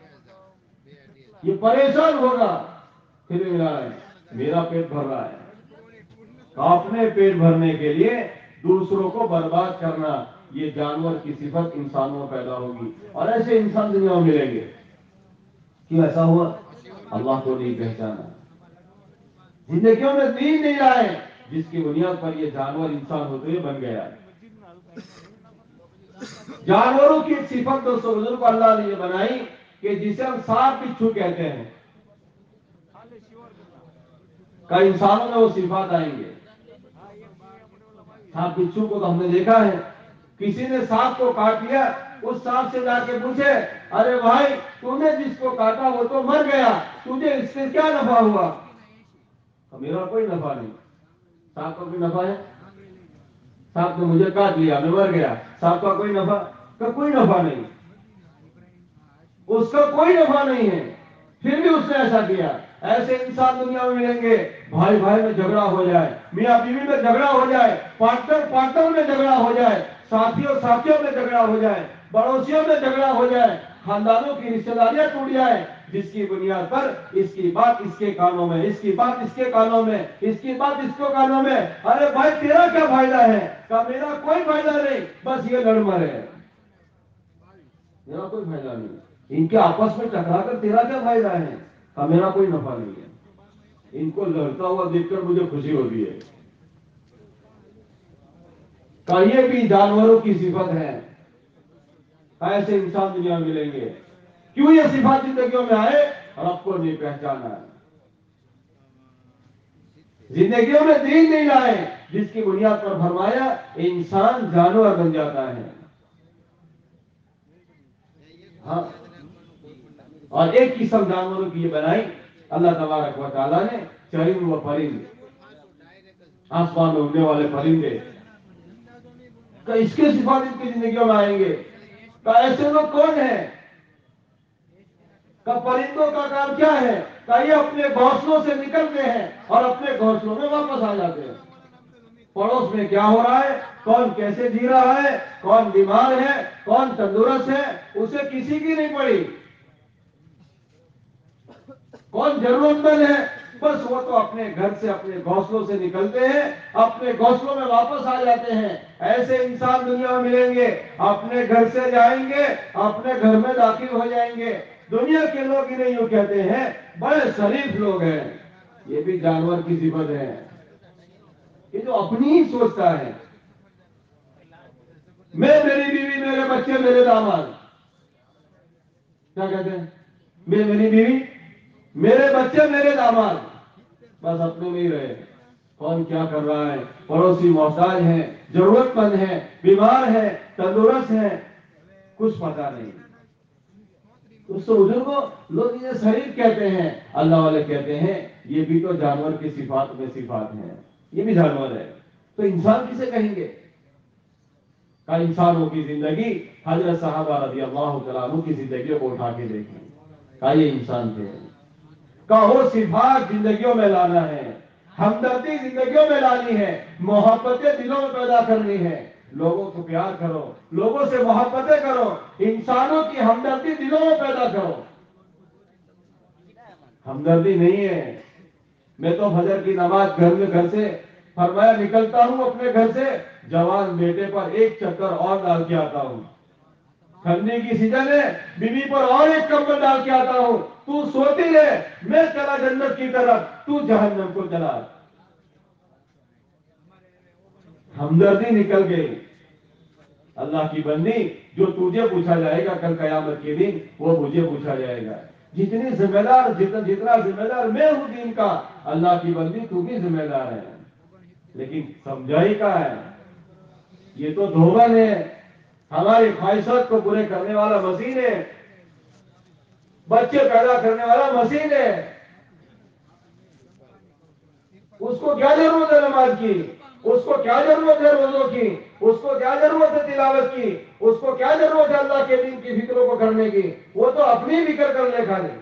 یہ پریشان ہوگا، پھر ملا ہے میرا پیٹ بھر رہا ہے۔ اپنے پیٹ بھرنے کے لیے دوسروں کو برباد کرنا، یہ جانور کی صفت انسانوں میں پیدا ہوگی، اور ایسے انسان دنیا میں ملیں گے۔ کیوں ایسا ہوا؟ اللہ کو نہیں پہچانا، زندگیوں میں دین نہیں لائے، جس کی بنیاد پر یہ جانور انسان ہوتے ہوئے بن گیا۔ جانوروں کی ایک صفت دوستوں بزرگ کو اللہ نے یہ بنائی کہ جسے ہم سانپ بچھو کہتے ہیں، کا انسانوں میں وہ صفات آئیں گے۔ سانپ بچھو کو تو ہم نے دیکھا ہے، کسی نے سانپ کو کاٹ لیا، اس سانپ سے جا کے پوچھے، ارے بھائی تو نے جس کو کاٹا وہ تو مر گیا، تجھے اس سے کیا نفع ہوا؟ میرا کوئی نفع نہیں۔ سانپ کا کوئی نفع ہے؟ سانپ نے مجھے کاٹ لیا، میں مر گیا، سانپ کا کوئی نفع کا کوئی نفع نہیں، اس کا کوئی نفع نہیں ہے، پھر بھی اس نے ایسا کیا۔ ایسے انسان دنیا میں ملیں گے، بھائی بھائی میں جھگڑا ہو جائے، میاں بیوی میں جھگڑا ہو جائے، پارٹنر پارٹنر میں جھگڑا ہو جائے، ساتھیوں ساتھیوں میں جھگڑا ہو جائے، پڑوسیوں میں جھگڑا ہو جائے، خاندانوں کی رشتہ داریاں ٹوٹ جائیں، جس کی بنیاد پر اس کی بات اس کے کانوں میں، اس کی بات اس کے کانوں میں، اس کی بات اس کو کانوں میں، ارے بھائی تیرا کیا فائدہ ہے؟ کہ میرا کوئی فائدہ نہیں، بس یہ لڑ مرے، میرا کوئی فائدہ نہیں، ان کے آپس میں ٹکرا کر تیرا کیا فائدہ ہے؟ کہ میرا کوئی نفع نہیں ہے۔ ان کو لڑتا ہوا دیکھ کر مجھے خوشی ہوتی ہے۔ کہ یہ بھی جانوروں کی صفت ہے، ایسے انسان دنیا میں ملیں گے۔ کیوں یہ صفات زندگیوں میں آئے؟ رب کو نہیں پہچانا، زندگیوں میں دین نہیں لائے، جس کی بنیاد پر فرمایا انسان جانور بن جاتا ہے۔ ہاں، اور ایک قسم جانوروں کی یہ بنائی اللہ تبارک و تعالیٰ نے، چرند و پرند، آسمان میں اڑنے والے پرندے، کہ اس کے صفات ان کی زندگیوں میں آئیں گے۔ کہ ایسے لوگ کون ہیں؟ کہ پرندوں کا کام کیا ہے؟ کہ یہ اپنے گھونسلوں سے نکلتے ہیں اور اپنے گھونسلوں میں واپس آ جاتے ہیں۔ پڑوس میں کیا ہو رہا ہے، کون کیسے جی رہا ہے، کون بیمار ہے، کون تندرست ہے، اسے کسی کی نہیں پڑی، کون ضرورت مند ہے، بس وہ تو اپنے گھر سے، اپنے گھونسلوں سے نکلتے ہیں، اپنے گھونسلوں میں واپس آ جاتے ہیں۔ ایسے انسان دنیا میں ملیں گے، اپنے گھر سے جائیں گے، اپنے گھر میں داخل ہو جائیں گے۔ دنیا کے لوگ انہیں یوں کہتے ہیں بڑے شریف لوگ ہیں، یہ بھی جانور کی صفت ہے، یہ جو اپنی ہی سوچتا ہے، میں، میری بیوی، میرے بچے، میرے داماد، کیا کہتے ہیں؟ میں، میری بیوی، میرے بچے، میرے داماد، بس اپنے میں ہی رہے، کون کیا کر رہا ہے، پڑوسی محتاج ہیں، ضرورت مند ہیں، بیمار ہیں، تندرست ہیں، کچھ پتا نہیں۔ اس تو بزرگوں لوگ یہ شریف کہتے ہیں، اللہ والے کہتے ہیں یہ بھی تو جانور کی صفات میں صفات ہیں، یہ بھی جانور ہے، تو انسان کسے کہیں گے؟ کہ انسانوں کی زندگی، حضرت صحابہ رضی اللہ تعالیٰ عنہ کی زندگیوں کو اٹھا کے دیکھیں، کہ یہ انسان تھے، کہ وہ صفات زندگیوں میں لانا ہے، ہمدردی زندگیوں میں لانی ہے، محبتیں دلوں میں پیدا کرنی ہے، لوگوں کو پیار کرو، لوگوں سے محبتیں کرو، انسانوں کی ہمدردی دلوں میں پیدا کرو۔ ہمدردی نہیں ہے. میں تو فجر کی نماز گھر میں گھر سے فرمایا نکلتا ہوں اپنے گھر سے, جوان بیٹے پر ایک چکر اور ڈال کے آتا ہوں. ٹھنڈی کی سیزن ہے, بیوی پر اور ایک کمبل ڈال کے آتا ہوں. تو سوتی رہے, میں چلا جنت کی طرف, تو جہنم کو چلا. ہمدردی نکل گئی. اللہ کی بندی, جو تجھے پوچھا جائے گا کل قیامت کے دن, وہ مجھے پوچھا جائے گا. جتنی ذمہ دار جتنا جتنا ذمہ دار میں ہوں دین کا, اللہ کی بندی تو بھی ذمہ دار ہے. لیکن سمجھائی کا ہے, یہ تو دھوبن ہے, ہماری خواہشات کو پورے کرنے والا مسیح ہے, بچے پیدا کرنے والا مسیح ہے. اس کو کیا ضرورت ہے نماز کی, اس کو کیا ضرورت ہے روزوں کی, اس کو کیا ضرورت ہے تلاوت کی, اس کو کیا ضرورت ہے اللہ کے دین کی فکروں کو کرنے کی, وہ تو اپنی فکر کر لے کھانے.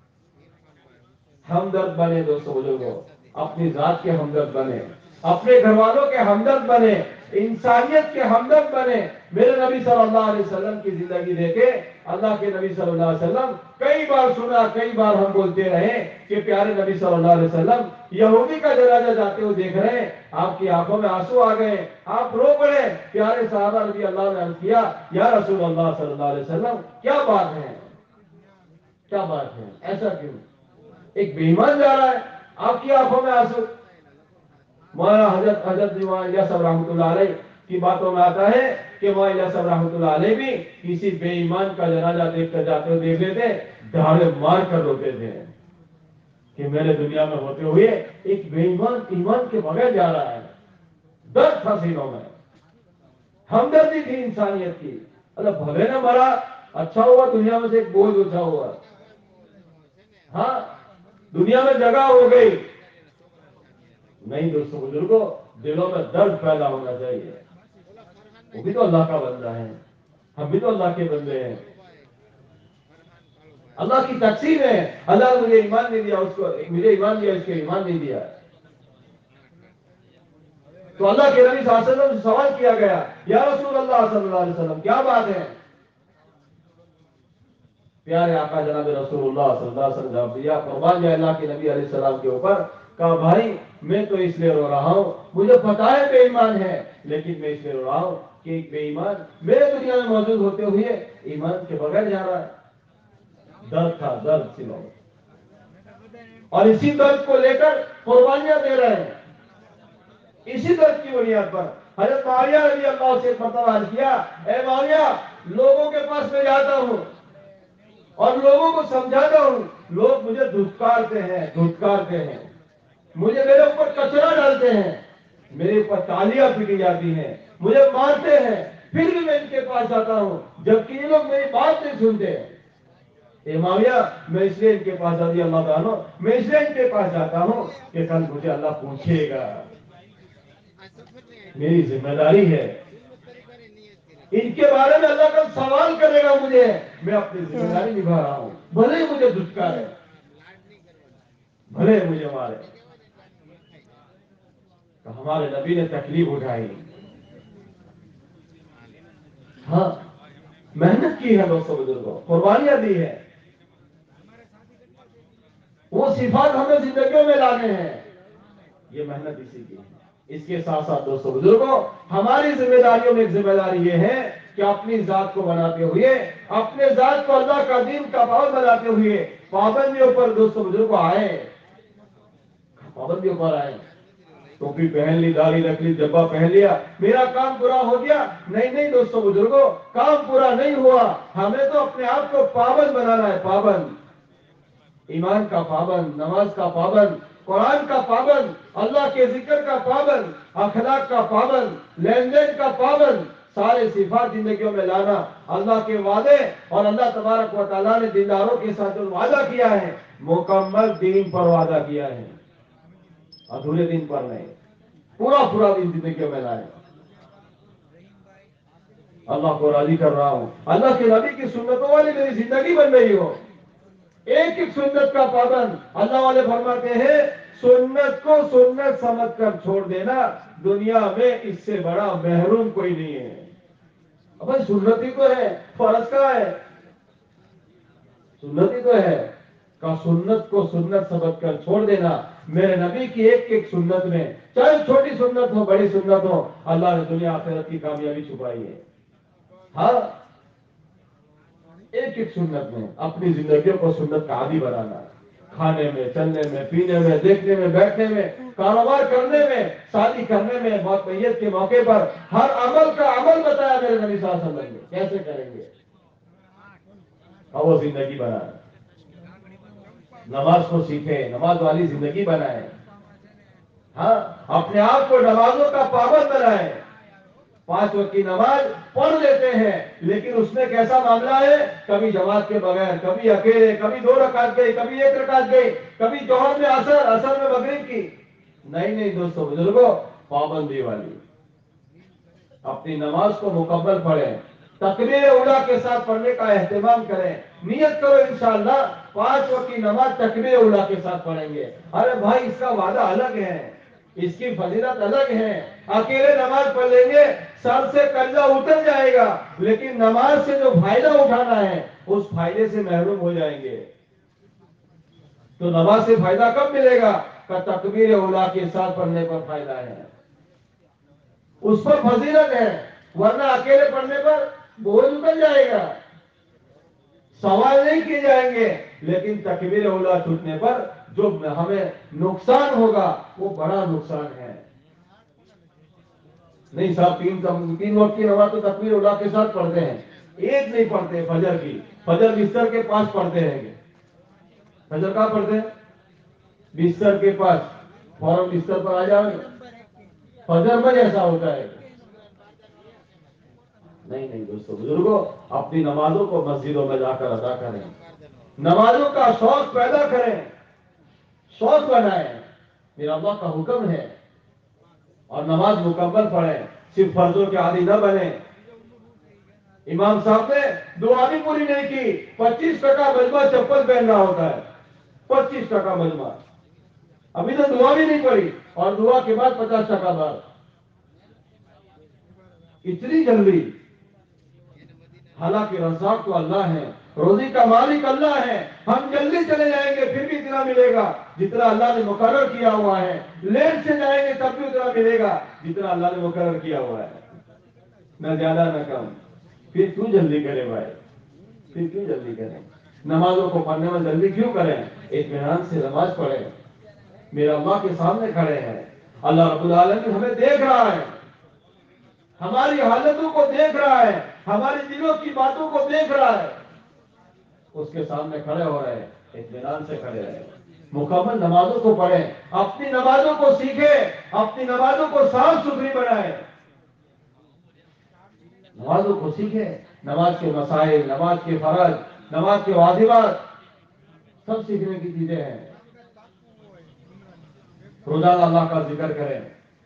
ہمدرد بنے دوستوں بزرگوں, اپنی ذات کے ہمدرد بنے, اپنے گھر والوں کے ہمدرد بنے, انسانیت کے ہمدرد بنے. میرے نبی صلی اللہ علیہ وسلم کی زندگی دیکھے, اللہ کے نبی صلی اللہ علیہ وسلم کئی بار سنا, کئی بار ہم بولتے رہے کہ پیارے نبی صلی اللہ علیہ وسلم یہودی کا جنازہ جاتے ہوئے دیکھ رہے ہیں, آپ کی آنکھوں میں آنسو آ گئے, آپ رو پڑے. پیارے صحابہ رضی اللہ نے عرض کیا, یا رسول اللہ صلی اللہ علیہ وسلم کیا بات ہے, کیا بات ہے, ایسا کیوں؟ ایک بے ایمان جا رہا ہے, آپ کی آنکھوں میں آنسو. مولانا حضرت حضرت مولانا صاحب رحمۃ اللہ علیہ کی باتوں میں آتا ہے کہ مولانا صاحب رحمۃ اللہ علیہ بھی کسی بے ایمان کا جنازہ دیکھ کر جاتے ہوئے دیکھ لیتے, دھاڑے مار کر روتے تھے کہ میرے دنیا میں ہوتے ہوئے ایک بے ایمان ایمان کے بغیر جا رہا ہے. درد تھا سینوں میں, ہمدردی تھی انسانیت کی. اللہ بھلے نہ مرا, اچھا ہوا دنیا میں سے ایک بوجھ اٹھا ہوا. ہاں, دنیا میں جگہ ہو گئی. نہیں دوستوں بزرگوں, دلوں میں درد پیدا ہونا چاہیے. وہ بھی تو اللہ کا بندہ ہے, ہم بھی تو اللہ کے بندے ہیں. اللہ کی تقسیم ہے, اللہ نے مجھے ایمان نہیں دیا, اس کو مجھے ایمان دیا, اس کو ایمان نہیں دیا. تو اللہ کے نبی صلی اللہ علیہ وسلم سے سوال کیا گیا, یا رسول اللہ صلی اللہ علیہ وسلم کیا بات ہے؟ پیارے آقا جناب رسول اللہ صلی اللہ علیہ وسلم جواب دیا, قربان جائے اللہ کے نبی علیہ السلام کے اوپر. کہا بھائی میں تو اس لیے رو رہا ہوں, مجھے پتا ہے بے ایمان ہے, لیکن میں اس لیے رو رہا ہوں کہ ایک بے ایمان میرے دنیا میں موجود ہوتے ہوئے ایمان کے بغیر جا رہا ہے. درد تھا, درد سنو, اور اسی درد کو لے کر قربانیاں دے رہے ہیں. اسی درد کی بنیاد پر حضرت معاویہ رضی اللہ سے مرتبہ عرض کیا, اے معاویہ لوگوں کے پاس میں جاتا ہوں اور لوگوں کو سمجھاتا ہوں, لوگ مجھے دھتکارتے ہیں دھتکارتے ہیں مجھے میرے اوپر کچرا ڈالتے ہیں, میرے اوپر تالیاں پیٹی جاتی ہیں, مجھے مارتے ہیں, پھر بھی میں ان کے پاس جاتا ہوں جبکہ یہ لوگ میری بات نہیں سنتے. اے معاویہ میں اس لیے ان کے پاس رضی اللہ عنہ میں اس لیے ان کے پاس جاتا ہوں کہ کل مجھے اللہ پوچھے گا, میری ذمہ داری ہے, ان کے بارے میں اللہ کا سوال کرے گا مجھے, میں اپنی ذمہ داری نبھا رہا ہوں. بھلے ہی مجھے دھتکارے, بھلے مجھے مارے. تو ہمارے نبی نے تکلیف اٹھائی, ہاں محنت کی ہے دوستوں بزرگوں, قربانیاں دی ہے. وہ صفات ہمیں زندگیوں میں لانے ہیں, یہ محنت اسی کی ہے. اس کے ساتھ ساتھ دوستوں بزرگوں ہماری ذمہ داریوں میں ایک ذمہ داری یہ ہے کہ اپنی ذات کو بناتے ہوئے, اپنے ذات کو اللہ کا دین کا پابند بناتے ہوئے پابندیوں پر دوستوں بزرگوں آئے, پابندیوں پر آئے. ٹوپی پہن لی, داڑھی رکھ لی, جبہ پہن لیا, میرا کام پورا ہو گیا. نہیں نہیں دوستوں بزرگوں, کام پورا نہیں ہوا, ہمیں تو اپنے آپ کو پابند بنانا ہے. پابند, ایمان کا پابند, نماز کا پابند, قرآن کا پابند, اللہ کے ذکر کا پابند, اخلاق کا پابند, لین دین کا پابند, سارے صفات زندگیوں میں لانا. اللہ کے وعدے اور اللہ تبارک و تعالیٰ نے دینداروں کے ساتھ جو وعدہ کیا ہے, مکمل دین پر وعدہ کیا ہے, ادھورے دن پر نہیں, پورا پورا دن زندگیوں میں لائے. اللہ کو راضی کر رہا ہوں, اللہ کے نبی کی سنتوں والی میری زندگی بن رہی ہو, ایک ایک سنت کا پابند. اللہ والے فرماتے ہیں سنت کو سنت سمجھ کر چھوڑ دینا, دنیا میں اس سے بڑا محروم کوئی نہیں ہے. اب سنت ہی تو ہے, فرض کا ہے, سنت ہی تو ہے. کا सुन्नत को सुन्नत समझ कर छोड़ देना। मेरे नबी की एक एक सुन्नत में, चाहे छोटी सुन्नत हो बड़ी सुन्नत हो, अल्लाह ने दुनिया आखिरत की कामयाबी छुपाई है। हाँ, एक एक सुन्नत में अपनी जिंदगियों को सुन्नत का आदी बनाना, खाने में, चलने में, पीने में, देखने में, बैठने में, कारोबार करने में, शादी करने में, मौत मैयत के मौके पर हर अमल का अमल बताया मेरे नबी सल्लल्लाहु अलैहि वसल्लम ने, कैसे करेंगे और वो जिंदगी बनाए। नमाज को सीखे, नमाज वाली जिंदगी बनाए। हाँ, अपने आप को नमाजों का पाबंद बनाए। पांच वक्त की नमाज पढ़ लेते हैं, लेकिन उसमें कैसा मामला है, कभी जमात के बगैर, कभी अकेले, कभी दो रकात गई, कभी एक रकात गई, कभी जोहर में असर, असर में मगरिब की। नहीं नहीं दोस्तों बुजुर्गों, पाबंदी वाली अपनी नमाज को मुकम्मल पढ़ें, तकबीर उला के साथ पढ़ने का एहतमाम करें। नियत करो इंशाअल्लाह पांच वक्त की नमाज तकबीर उला के साथ पढ़ेंगे। अरे भाई, इसका वादा अलग है, इसकी फजीलत अलग है। अकेले नमाज पढ़ लेंगे, सर से कर्जा उतर जाएगा, लेकिन नमाज से जो फायदा उठाना है उस फायदे से महरूम हो जाएंगे। तो नमाज से फायदा कब मिलेगा? का तकबीर उला के साथ पढ़ने पर फायदा है, उस पर फजीलत है, वरना अकेले पढ़ने पर बोझ उतर जाएगा, सवाल नहीं किए जाएंगे। लेकिन तकबीर उला छूटने पर जो हमें नुकसान होगा वो बड़ा नुकसान है। नहीं साहब, तीन तीन वक्त की नमाज तो तकबीर उला के साथ पढ़ते हैं, एक नहीं पढ़ते फजर की। फजर बिस्तर के पास पढ़ते हैं। फजर कहाँ पढ़ते हैं? बिस्तर के पास, फौरन बिस्तर पर आ जाओगे। फजर में ऐसा होता है? नहीं नहीं दोस्तों बुजुर्गों, अपनी नमाजों को मस्जिदों में जाकर अदा करें, नमाजों का शौक पैदा करें, शौक बनाएं। मेरा अल्लाह का हुक्म है, और नमाज मुकम्मल पढ़ें, सिर्फ फर्जों के आदी न बने। इमाम साहब ने दुआ भी पूरी नहीं की, पच्चीस टका मजमा चप्पल पहन रहा होता है, पच्चीस टका मजमा, अभी तो दुआ भी नहीं पड़ी, और दुआ के बाद पचास टका बाद, इतनी जल्दी। हालांकि रज़ाक तो अल्लाह है, रोजी का मालिक अल्लाह है। हम जल्दी चले जाएंगे फिर भी इतना मिलेगा जितना अल्लाह ने मुकर्रर किया हुआ है, लेट से जाएंगे तब भी उतना मिलेगा जितना अल्लाह ने मुकर्रर किया हुआ है, न ज्यादा न कम। फिर क्यों जल्दी करें भाई, फिर क्यों जल्दी करें? नमाजों को पढ़ने में जल्दी क्यों करें? इत्मीनान से नमाज पढ़ें। मेरा अल्लाह के सामने खड़े हैं, अल्लाह रब्बुल आलमीन हमें देख रहा है, हमारी हालतों को देख रहा है, हमारी दिलों की बातों को देख रहा है, उसके सामने खड़े हो रहे हैं, इत्मीनान से खड़े रहे, मुकम्मल नमाजों को पढ़ें, अपनी नमाजों को सीखें, अपनी नमाजों को साफ सुथरी बनाएं, नमाजों को सीखें, नमाज के मसाइल, नमाज के फर्ज, नमाज के वाजिबात सब सीखने की चीजें हैं। रोजाना अल्लाह का जिक्र करें,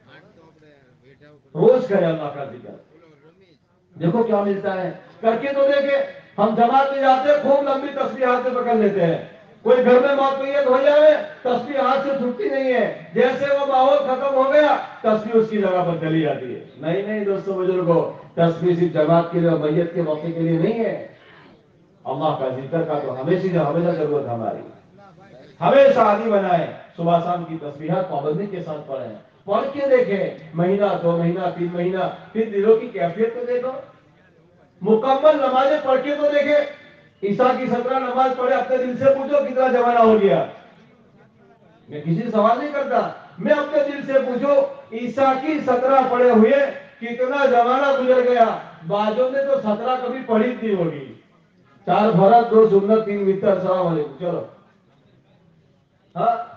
रोज करें अल्लाह का जिक्र, देखो क्या मिलता है। करके तो देखे, हम जमात में जाते हैं, खूब लंबी तस्बीह हाथ से पकड़ लेते हैं, कोई घर में मौत मैयत हो जाए तस्बीह हाथ से छूटती नहीं है, जैसे वो माहौल खत्म हो गया तस्बीह उसकी जगह पर चली जाती है। नहीं नहीं दोस्तों बुजुर्गों, तस्बीह सिर्फ जमात के लिए और मैयत के मौके के लिए नहीं है, अल्लाह का जिक्र का तो हमेशा हमेशा जरूरत हमारी, हमेशा आदि बनाए, सुबह शाम की तस्बीह पाबंदी के साथ पढ़े, पढ़ के देखें, महीना दो महीना तीन महीना, फिर दिलों की कैफियत तो देखो, मुकम्मल नमाजें पढ़ के तो देखे। ईसा की सत्रह नमाज पढ़े, अपने दिल से पूछो कितना जमाना हो गया। मैं किसी से सवाल नहीं करता, मैं अपने दिल से पूछो ईसा की सत्रह पढ़े हुए कितना जमाना गुजर गया। बाजों ने तो सत्रह कभी पढ़ी नहीं होगी, चार फरज, दो सुन्नत, तीन वितर, सलाम अलैकुम, चलो। हाँ,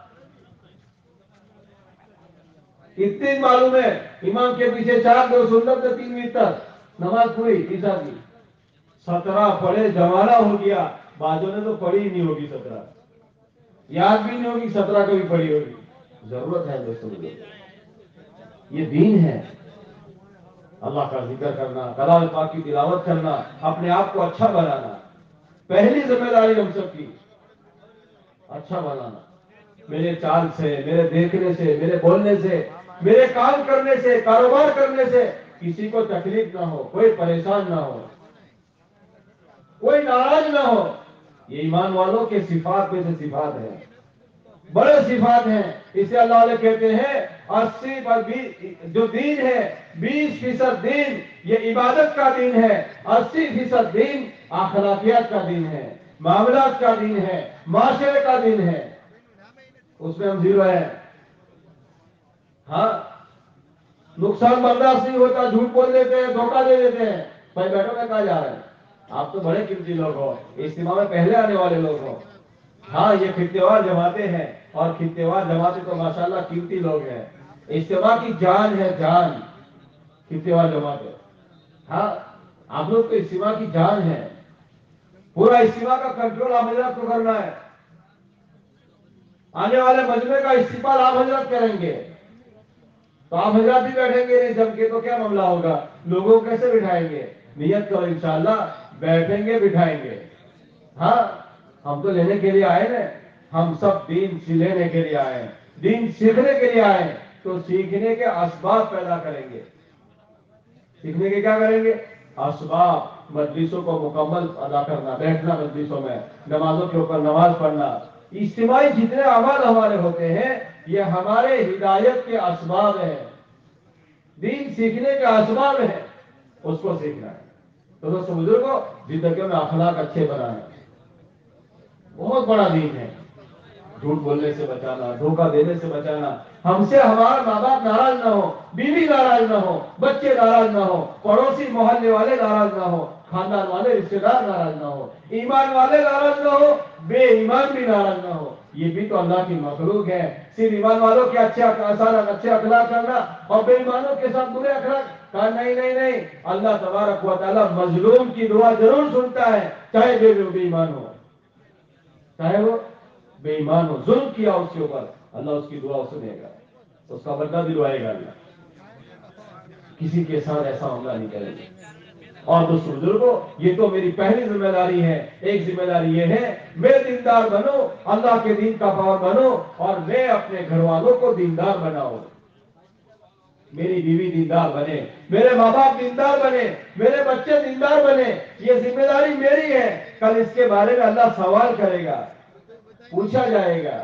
इतनी मालूम है, इमाम के पीछे चार, दो सुन्नत, तीन वितर, नमाज पूरी ईसा की। सत्रह पढ़े जमाना हो गया, बाजों ने तो पढ़ी ही नहीं होगी सत्रह, याद भी नहीं होगी सत्रह कभी पढ़ी होगी। जरूरत है दोस्तों, ये दीन है, अल्लाह का जिक्र करना, कलाम पाक की तिलावत करना, अपने आप को अच्छा बनाना, पहली जिम्मेदारी हम सब की, अच्छा बनाना। मेरे चाल से, मेरे देखने से, मेरे बोलने से, मेरे काम करने से, कारोबार करने से किसी को तकलीफ ना हो, कोई परेशान ना हो, कोई नाराज ना हो, یہ ایمان والوں کے صفات میں سے صفات ہیں، بڑے صفات ہیں. اسے اللہ علیہ کہتے ہیں اسی پر جو دین ہے بیس فیصد دین یہ عبادت کا دین ہے، اسی فیصد دین اخلاقیات کا دین ہے، معاملات کا دین ہے، معاشرے کا دین ہے. اس میں ہم زیرو ہیں. ہاں نقصان برداشت نہیں ہوتا، جھوٹ بول دیتے ہیں، دھوکہ دے دیتے ہیں. بھائی بیٹھو میں کہا جا رہا ہے، آپ تو بڑے قیمتی لوگ ہو، اجتماع میں پہلے آنے والے لوگ ہو. ہاں یہ خطےوار جماعتیں ہیں، اور خطےوار جماعتیں تو ماشاءاللہ قیمتی لوگ ہیں. اجتماع کی جان ہے، جان خطےوار جماعتیں. ہاں آپ لوگ تو اجتماع کی جان ہے. پورا اجتماع کا کنٹرول آپ حضرات کو کرنا ہے. آنے والے مجمع کا استقبال آپ حضرات کریں گے، تو آپ حضرات بھی بیٹھیں گے نہیں جم کے تو کیا معاملہ ہوگا؟ لوگوں کو کیسے بٹھائیں گے؟ نیت کرو انشاءاللہ بیٹھیں گے، بٹھائیں گے. ہاں ہم تو لینے کے لیے آئے نا، ہم سب دین لینے کے لیے آئے ہیں، دین سیکھنے کے لیے آئے ہیں. تو سیکھنے کے اسباب پیدا کریں گے. سیکھنے کے کیا کریں گے؟ اسباب. مجلسوں کو مکمل ادا کرنا، بیٹھنا مجلسوں میں، نمازوں کے اوپر نماز پڑھنا. اجتماعی جتنے اعمال ہمارے ہوتے ہیں یہ ہمارے ہدایت کے اسباب ہیں، دین سیکھنے کے اسباب ہیں. اس کو سیکھنا ہے. تو دوستو بزرگوں، زندگی میں اخلاق اچھے بنائیں. بہت بڑا دین ہے. جھوٹ بولنے سے بچانا، دھوکہ دینے سے بچانا. ہم سے ہمارا ماں باپ ناراض نہ ہو، بیوی ناراض نہ ہو، بچے ناراض نہ ہو، پڑوسی محلے والے ناراض نہ ہو، خاندان والے رشتہ دار ناراض نہ ہو، ایمان والے ناراض نہ ہو، بے ایمان بھی ناراض نہ ہو. یہ بھی تو اللہ کی مخلوق ہے. صرف ایمان والوں کے اچھے آسان اچھے اخلاق کرنا اور بے ایمانوں کے ساتھ برے اخلاق کہا نہیں نہیں نہیں. اللہ تبارک و تعالی مظلوم کی دعا ضرور سنتا ہے، چاہے بے بے ایمان ہو، چاہے وہ بے ایمان ہو، ظلم کیا اس کے اوپر، اللہ اس کی دعا سنے گا، اس کا بدلہ دلوائے گا. اللہ کسی کے ساتھ ایسا معاملہ نہیں کرے گا. اور دوستو بزرگوں، یہ تو میری پہلی ذمہ داری ہے. ایک ذمہ داری یہ ہے میں دیندار بنوں، اللہ کے دین کا پابند بنوں، اور میں اپنے گھر والوں کو دیندار بناؤں. میری بیوی دیندار بنے، میرے ماں باپ دیندار بنے، میرے بچے دیندار بنے. یہ ذمہ داری میری ہے. کل اس کے بارے میں اللہ سوال کرے گا، پوچھا جائے گا.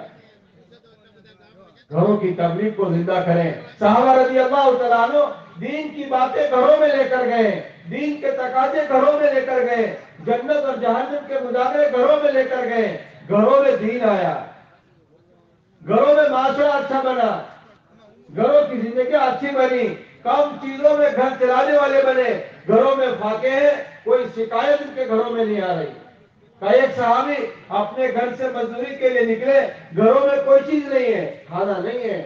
گھروں کی تبلیغ کو زندہ کریں. صحابہ رضی اللہ تعالیٰ عنہ دین کی باتیں گھروں میں لے کر گئے، دین کے تقاضے گھروں میں لے کر گئے، جنت اور جہنم کے مظاہرے گھروں میں لے کر گئے. گھروں میں دین آیا، گھروں میں معاشرہ اچھا بنا، گھروں کی زندگی اچھی بنی، کم چیزوں میں گھر چلانے والے بنے. گھروں میں فاقے ہیں، کوئی شکایت ان کے گھروں میں نہیں آ رہی. ایک صحابی اپنے گھر سے مزدوری کے لیے نکلے، گھروں میں کوئی چیز نہیں ہے، کھانا نہیں ہے،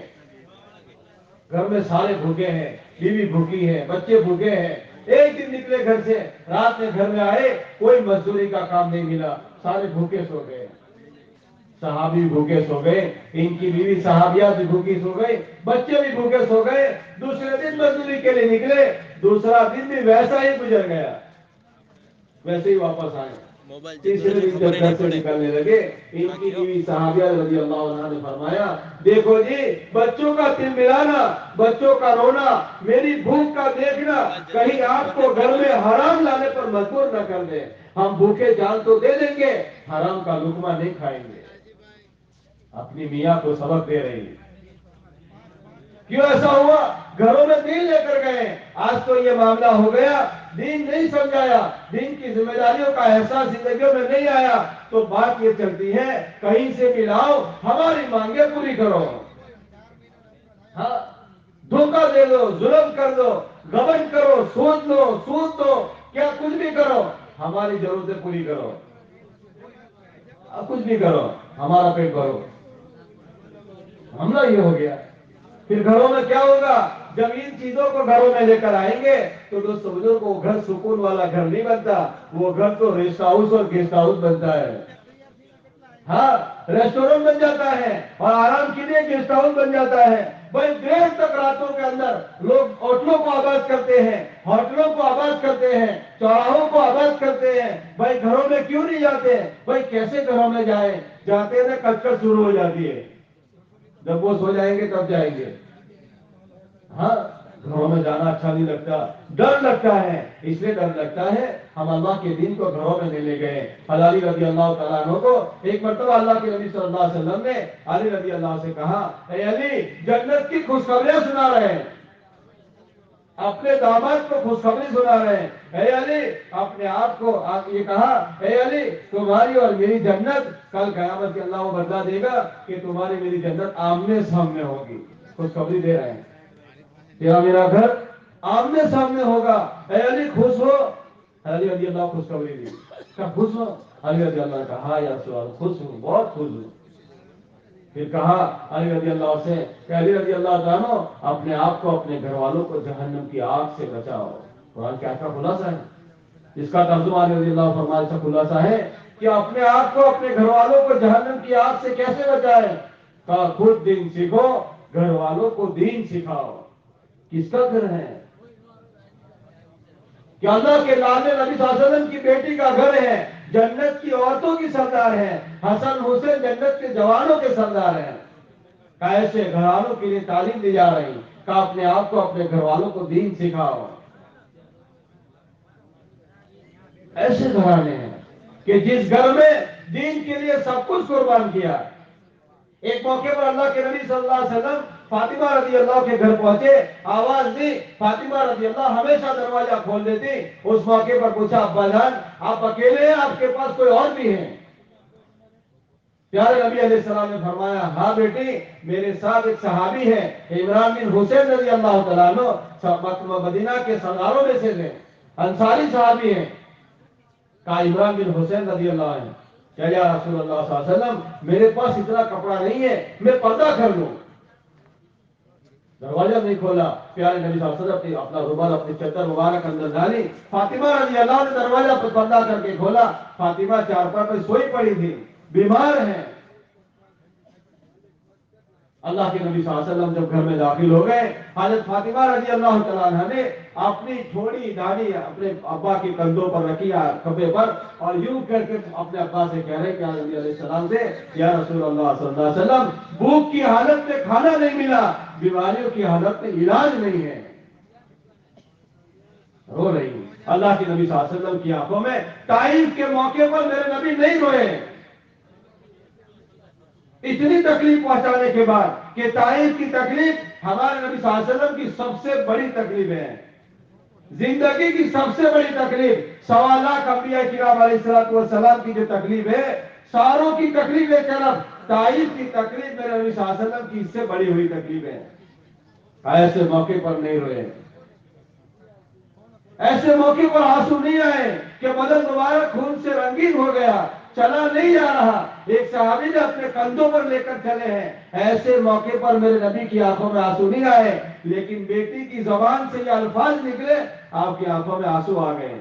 گھر میں سارے بھوکے ہیں، بیوی بھوکی ہے، بچے بھوکے ہیں. ایک دن نکلے گھر سے، رات میں گھر میں آئے، کوئی مزدوری کا کام نہیں ملا، سارے بھوکے سو گئے. صحابی بھوکے سو گئے، ان کی بیوی صحابیہ بھی بھوکی سو گئی، بچے بھی بھوکے سو گئے. دوسرے دن مزدوری کے لیے نکلے، دوسرا دن بھی ویسا ہی گزر گیا، ویسے ہی واپس آئے. تیسرے دن جب گھر سے نکلنے لگے، ان کی بیوی صحابیہ رضی اللہ عنہ نے فرمایا دیکھو جی، بچوں کا تل ملانا، بچوں کا رونا، میری بھوک کا دیکھنا، کہیں آپ کو گھر میں حرام لانے پر مجبور نہ کر دیں. ہم بھوکے جان تو دے دیں گے، حرام کا لقمہ نہیں کھائیں گے. اپنی میاں کو سبق دے رہی ہے. کیوں ایسا ہوا؟ گھروں میں دین لے کر گئے. آج تو یہ معاملہ ہو گیا، دین نہیں سمجھایا، دین کی ذمہ داریوں کا احساس زندگیوں میں نہیں آیا. تو بات یہ چلتی ہے کہیں سے بھی لاؤ، ہماری مانگیں پوری کرو. ہاں دھوکہ دے دو، ظلم کر دو، غبن کرو، سود لو، سود دو، کیا کچھ بھی کرو، ہماری ضرورتیں پوری کرو. کچھ بھی کرو، ہمارا پیٹ بھرو. معاملہ یہ ہو گیا. پھر گھروں میں کیا ہوگا؟ جب ان چیزوں کو گھروں میں لے کر آئیں گے تو دوستو بزرگوں کو گھر سکون والا گھر نہیں بنتا، وہ گھر تو ریسٹ ہاؤس اور گیسٹ ہاؤس بنتا ہے. ہاں ریسٹورنٹ بن جاتا ہے، اور آرام کے لیے گیسٹ ہاؤس بن جاتا ہے. بھائی دیر تک راتوں کے اندر لوگ ہوٹلوں کو آباد کرتے ہیں، ہوٹلوں کو آباد کرتے ہیں، چوراہوں کو آباد کرتے ہیں. بھائی گھروں میں کیوں نہیں جاتے؟ بھائی کیسے گھروں میں جائیں؟ جاتے ہیں کچکر شروع ہو جاتی ہے، جب وہ سو جائیں گے تب جائیں گے. ہاں گھروں میں جانا اچھا نہیں لگتا، ڈر لگتا ہے، اس لیے ڈر لگتا ہے ہم اللہ کے دین کو گھروں میں نہیں لے گئے۔ علی رضی اللہ تعالیٰ عنہ کو ایک مرتبہ اللہ کے نبی صلی اللہ علیہ وسلم نے علی رضی اللہ سے کہا، اے علی جنت کی خوشخبریاں سنا رہے ہیں، اپنے داماد کو خوشخبری سنا رہے ہیں، اے علی اپنے آپ کو آپ یہ کہا، اے علی تمہاری اور میری جنت کل قیامت کے اللہ وہ بدلا دے گا کہ تمہاری میری جنت آمنے سامنے ہوگی۔ خوشخبری دے رہے ہیں، تیرا میرا گھر آمنے سامنے ہوگا، اے علی خوش ہو۔ علی رضی اللہ خوشخبری دی، کہا خوش ہو؟ علی رضی اللہ نے کہا ہاں یا رسول اللہ خوش ہوں، بہت خوش ہوں۔ پھر کہا علی رضی اللہ سے کہ علی رضی اللہ تعالیٰ اپنے آپ کو اپنے گھر والوں کو جہنم کی آگ سے بچاؤ۔ قرآن کیا کا خلاصہ ہے اس کا ترجمہ علی رضی اللہ فرمائے سے خلاصہ ہے کہ اپنے آپ کو اپنے گھر والوں کو جہنم کی آگ سے کیسے بچائیں؟ کہا خود دین سیکھو، گھر والوں کو دین سکھاؤ۔ کس کا گھر ہے؟ کہ اللہ کے لال نبی صلی اللہ علیہ وسلم کی بیٹی کا گھر ہے، جنت کی عورتوں کی سردار ہے، حسن حسین جنت کے جوانوں کے سردار ہیں۔ ایسے گھرانوں کے لیے تعلیم دی جا رہی کہ اپنے آپ کو اپنے گھر والوں کو دین سکھاؤ۔ ایسے گھرانے ہیں کہ جس گھر میں دین کے لیے سب کچھ قربان کیا۔ ایک موقع پر اللہ کے نبی صلی اللہ علیہ وسلم فاطمہ رضی اللہ کے گھر پہنچے، آواز دی، فاطمہ رضی اللہ ہمیشہ دروازہ کھول دیتی۔ اس موقع پر پوچھا ابا جان آپ اکیلے ہیں، آپ کے پاس کوئی اور بھی ہے؟ پیارے نبی علیہ السلام نے فرمایا ہاں بیٹی میرے ساتھ ایک صحابی ہے، عمران بن حسین رضی اللہ تعالیٰ عنہ، مدینہ کے سرداروں میں سے تھے، انصاری صحابی ہیں۔ کہا عمران بن حسین رضی اللہ عنہ کہ یا رسول اللہ صلی اللہ علیہ وسلم میرے پاس اتنا کپڑا نہیں ہے، میں پردہ کر لوں۔ دروازہ نہیں کھولا، پیارے نبی صلی اللہ علیہ وسلم اپنا رومال اپنی چادر مبارک اندر ڈالی، فاطمہ رضی اللہ نے دروازہ پر پردہ کر کے کھولا۔ فاطمہ چارپائی پر سوئی پڑی تھی، بیمار ہیں۔ اللہ کے نبی صلی اللہ علیہ وسلم جب گھر میں داخل ہو گئے، حضرت فاطمہ رضی اللہ تعالیٰ عنہ نے اپنی تھوڑی داڑھی اپنے ابا کے کندھوں پر رکھی، کھمبے پر، اور یوں کر کے اپنے ابا سے کہہ رہے کہ نبی علیہ السلام سے یا رسول اللہ صلی اللہ علیہ وسلم بھوک کی حالت میں کھانا نہیں ملا، بیماریوں کی حالت میں علاج نہیں ہے، رو رہی ہوں۔ اللہ کے نبی صلی اللہ علیہ وسلم کی آنکھوں میں طائف کے موقع پر میرے نبی نہیں روئے، اتنی تکلیف پہنچانے کے بعد کہ طائف کی تکلیف ہمارے نبی صلی اللہ علیہ وسلم کی سب سے بڑی تکلیف ہے، زندگی کی سب سے بڑی تکلیف۔ سوا لاکھ انبیاء کرام علیہ السلام کی جو تکلیف ہے، ساروں کی تکلیف ایک طرف، طائف کی تکلیف میرے نبی صلی اللہ علیہ وسلم کی اس سے بڑی ہوئی تکلیف ہے۔ ایسے موقع پر نہیں روئے، ایسے موقع پر آنسو نہیں آئے کہ بدن مبارک خون سے رنگین ہو گیا، چلا نہیں جا رہا، ایک صحابی نے اپنے کندھوں پر لے کر چلے ہیں۔ ایسے موقع پر میرے نبی کی آنکھوں میں آنسو نہیں آئے، لیکن بیٹی کی زبان سے یہ الفاظ نکلے، آپ کی آنکھوں میں آنسو آ گئے،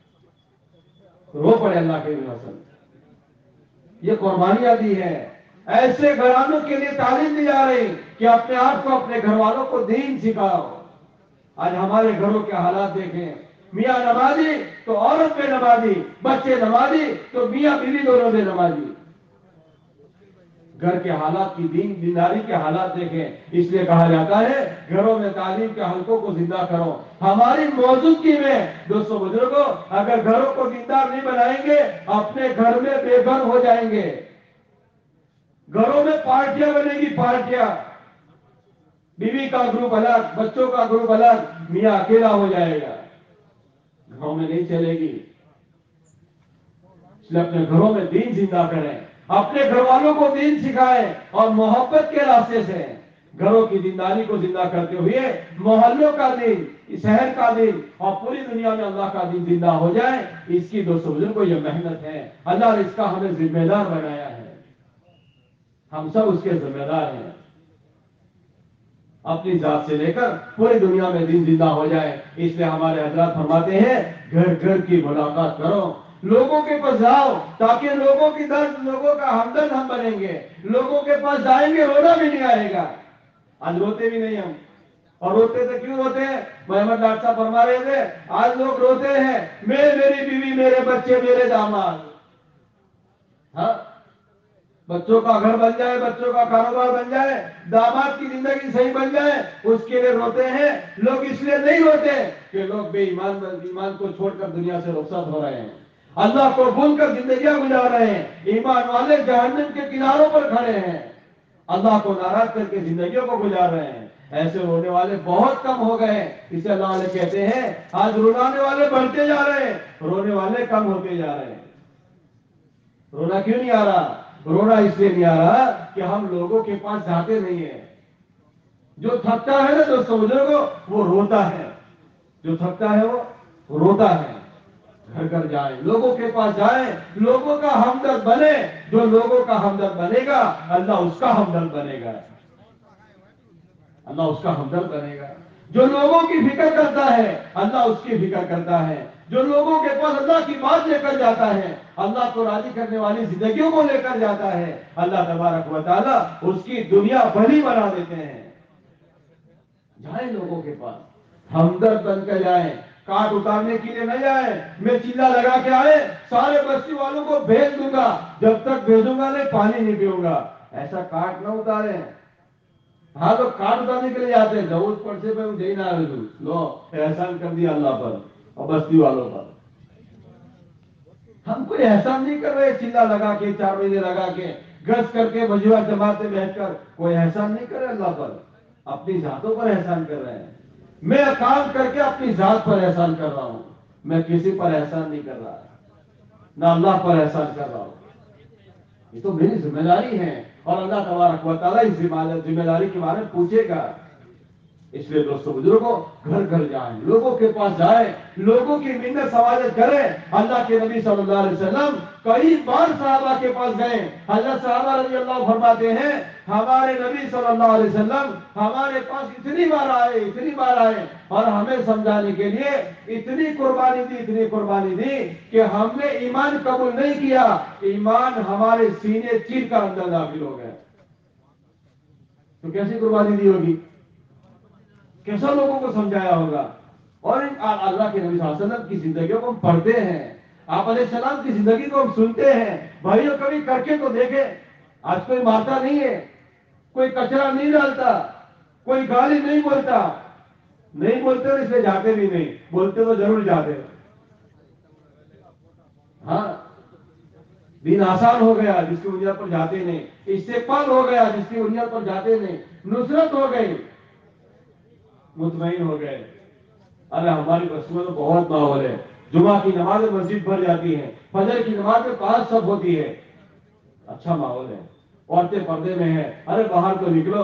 رو پڑے اللہ کے نبی۔ یہ قربانیاں دی ہے، ایسے گھرانوں کے لیے تعلیم دی جا رہی کہ اپنے آپ کو اپنے گھر والوں کو دین سکھاؤ۔ آج ہمارے گھروں کے حالات دیکھیں، میاں نمازی تو عورت بے نمازی، بچے نمازی تو میاں بیوی دونوں بے نمازی۔ گھر کے حالات کی دین دینداری کے حالات دیکھیں، اس لیے کہا جاتا ہے گھروں میں تعلیم کے حلقوں کو زندہ کرو۔ ہماری موجودگی میں دوستوں بزرگوں اگر گھروں کو دیندار نہیں بنائیں گے، اپنے گھر میں بے گھر ہو جائیں گے۔ گھروں میں پارٹیاں بنے گی، پارٹیاں، بیوی کا گروپ الگ، بچوں کا گروپ الگ، میاں اکیلا ہو جائے گا، گھروں میں نہیں چلے گی۔ اس لیے اپنے گھروں میں دین زندہ کریں، اپنے گھر والوں کو دین سکھائیں، اور محبت کے راستے سے گھروں کی دینداری کو زندہ کرتے ہوئے محلوں کا دین، شہر کا دین، اور پوری دنیا میں اللہ کا دین زندہ ہو جائے۔ اس کی دوستوں بزرگوں یہ محنت ہے، اللہ نے اس کا ہمیں ذمہ دار بنایا ہے، ہم سب اس کے ذمہ دار ہیں۔ اپنی ذات سے لے کر پوری دنیا میں دین زندہ ہو جائے، اس لیے ہمارے حضرات فرماتے ہیں گھر گھر کی ملاقات کرو، لوگوں کے پاس جاؤ، تاکہ لوگوں کی درد، لوگوں کا ہمدرد ہم بنیں گے۔ لوگوں کے پاس جائیں گے، رونا بھی نہیں آئے گا۔ آج روتے بھی نہیں ہم، اور روتے تھے کیوں روتے ہیں؟ محمد ڈاکٹر صاحب فرما رہے تھے آج لوگ روتے ہیں میں، میری بیوی، میرے بچے، میرے داماد، ہاں بچوں کا گھر بن جائے، بچوں کا کاروبار بن جائے، داماد کی زندگی صحیح بن جائے، اس کے لیے روتے ہیں لوگ۔ اس لیے نہیں روتے کہ لوگ بے ایمان ایمان کو چھوڑ کر دنیا سے رخصت ہو رہے ہیں، اللہ کو بھول کر زندگیاں گزار رہے ہیں، ایمان والے جہنم کے کناروں پر کھڑے ہیں، اللہ کو ناراض کر کے زندگیوں کو گزار رہے ہیں۔ ایسے رونے والے بہت کم ہو گئے ہیں، اسے اللہ والے کہتے ہیں آج رولانے والے بڑھتے جا رہے ہیں، رونے والے کم ہوتے جا رہے ہیں۔ رونا کیوں نہیں آ رہا؟ رونا اس لیے نہیں آ رہا کہ ہم لوگوں کے پاس جاتے نہیں ہیں۔ جو تھکتا ہے نا دوستوں بزرگوں، وہ روتا ہے، جو تھکتا ہے وہ روتا ہے۔ گھر گھر جائیں، لوگوں کے پاس جائیں، لوگوں کا ہمدرد بنے۔ جو لوگوں کا ہمدرد بنے گا اللہ اس کا ہمدرد بنے گا، اللہ اس کا ہمدرد بنے گا۔ جو لوگوں کی فکر کرتا ہے اللہ اس کی فکر کرتا ہے۔ جو لوگوں کے پاس اللہ کی بات لے کر جاتا ہے، اللہ کو راضی کرنے والی زندگیوں کو لے کر جاتا ہے، اللہ تبارک و تعالیٰ اس کی دنیا بھلی بنا دیتے ہیں۔ جائیں لوگوں کے پاس، ہمدرد بن کر جائیں، کاٹ اتارنے کے لیے نہ جائیں۔ میں چیلا لگا کے آئے سارے بستی والوں کو بھیج دوں گا، جب تک بھیجوں گا نہیں پانی نہیں پیوں گا، ایسا کاٹ نہ اتاریں۔ ہاں تو کاٹ اتارنے کے لیے جاتے ہیں، داؤد پرسے پہ جی نہ لو احسان کر دیا اللہ پر اور بستی والوں پر۔ ہم کوئی احسان نہیں کر رہے، چیلا لگا کے، چار مہینے لگا کے، گز کر کے، مجموعہ جماعت میں بیٹھ کر کوئی احسان نہیں کر رہے اللہ پر، اپنی ذاتوں پر احسان کر رہے ہیں۔ میں کام کر کے اپنی ذات پر احسان کر رہا ہوں، میں کسی پر احسان نہیں کر رہا، نہ اللہ پر احسان کر رہا ہوں۔ یہ تو میری ذمہ داری ہے اور اللہ تبارک و تعالیٰ اس ذمہ داری کے بارے میں پوچھے گا۔ اس لیے دوستوں بزرگوں، گھر گھر جائیں، لوگوں کے پاس جائیں، لوگوں کی منت سماجت کریں۔ اللہ کے نبی صلی اللہ علیہ وسلم کئی بار صحابہ کے پاس گئے، حضرت صحابہ رضی اللہ عنہ فرماتے ہیں ہمارے نبی صلی اللہ علیہ وسلم ہمارے پاس اتنی بار آئے اتنی بار آئے اور ہمیں سمجھانے کے لیے اتنی قربانی دی اتنی قربانی دی کہ ہم نے ایمان قبول نہیں کیا، ایمان ہمارے سینے چیر کر اندر داخل ہو گئے۔ تو کیسی قربانی دی ہوگی، کیسا لوگوں کو سمجھایا ہوگا۔ اور اللہ کے نبی صلی اللہ علیہ وسلم کی زندگیوں کو ہم پڑھتے ہیں، آپ علیہ السلام کی زندگی کو ہم سنتے ہیں۔ بھائیوں کبھی کر کے تو دیکھیں، آج کوئی مارتا نہیں ہے، کوئی کچرا نہیں ڈالتا، کوئی گالی نہیں بولتا، نہیں بولتے اور اس لیے جاتے بھی نہیں، بولتے تو ضرور جاتے۔ ہاں، دین آسان ہو گیا جس کی بنیاد پر جاتے نہیں، استقبال ہو گیا جس کی بنیاد پر جاتے نہیں، نصرت ہو گئی، مطمئن ہو گئے۔ ارے ہماری بستی میں تو بہت ماحول ہے، جمعہ کی نماز مسجد بھر جاتی ہے، فجر کی نماز میں پانچ سب ہوتی ہے، اچھا ماحول ہے، عورتیں پردے میں ہیں۔ ارے باہر تو نکلو،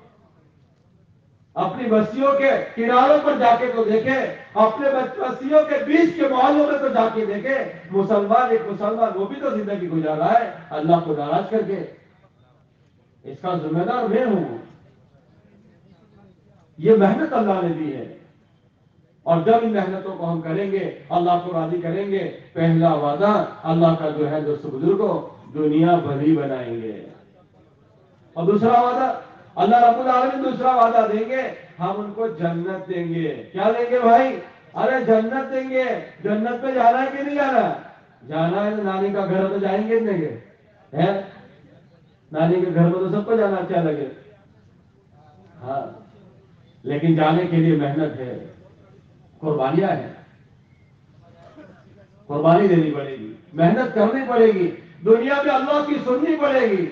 اپنی بستیوں کے کناروں پر جا کے تو دیکھیں، اپنے بستیوں کے بیچ کے محلوں میں تو جا کے دیکھیں، مسلمان ایک مسلمان وہ بھی تو زندگی گزار رہا ہے اللہ کو ناراض کر کے۔ اس کا ذمہ دار میں ہوں، یہ محنت اللہ نے دی ہے، اور جب ان محنتوں کو ہم کریں گے اللہ کو راضی کریں گے، پہلا وعدہ اللہ کا جو ہے دوستو بزرگوں، دنیا بھلی بنائیں گے۔ اور دوسرا وعدہ اللہ رب العالمین دوسرا وعدہ دیں گے، ہم ان کو جنت دیں گے۔ کیا دیں گے بھائی؟ ارے جنت دیں گے۔ جنت میں جانا ہے کہ نہیں جانا؟ جانا ہے، نانی کا گھر تو جائیں گے نہیں گے؟ ہے نانی کے گھر میں تو سب کو جانا اچھا لگے، ہاں، لیکن جانے کے لیے محنت ہے، قربانیاں ہیں، قربانی دینی پڑے گی، محنت کرنی پڑے گی، دنیا میں اللہ کی سننی پڑے گی،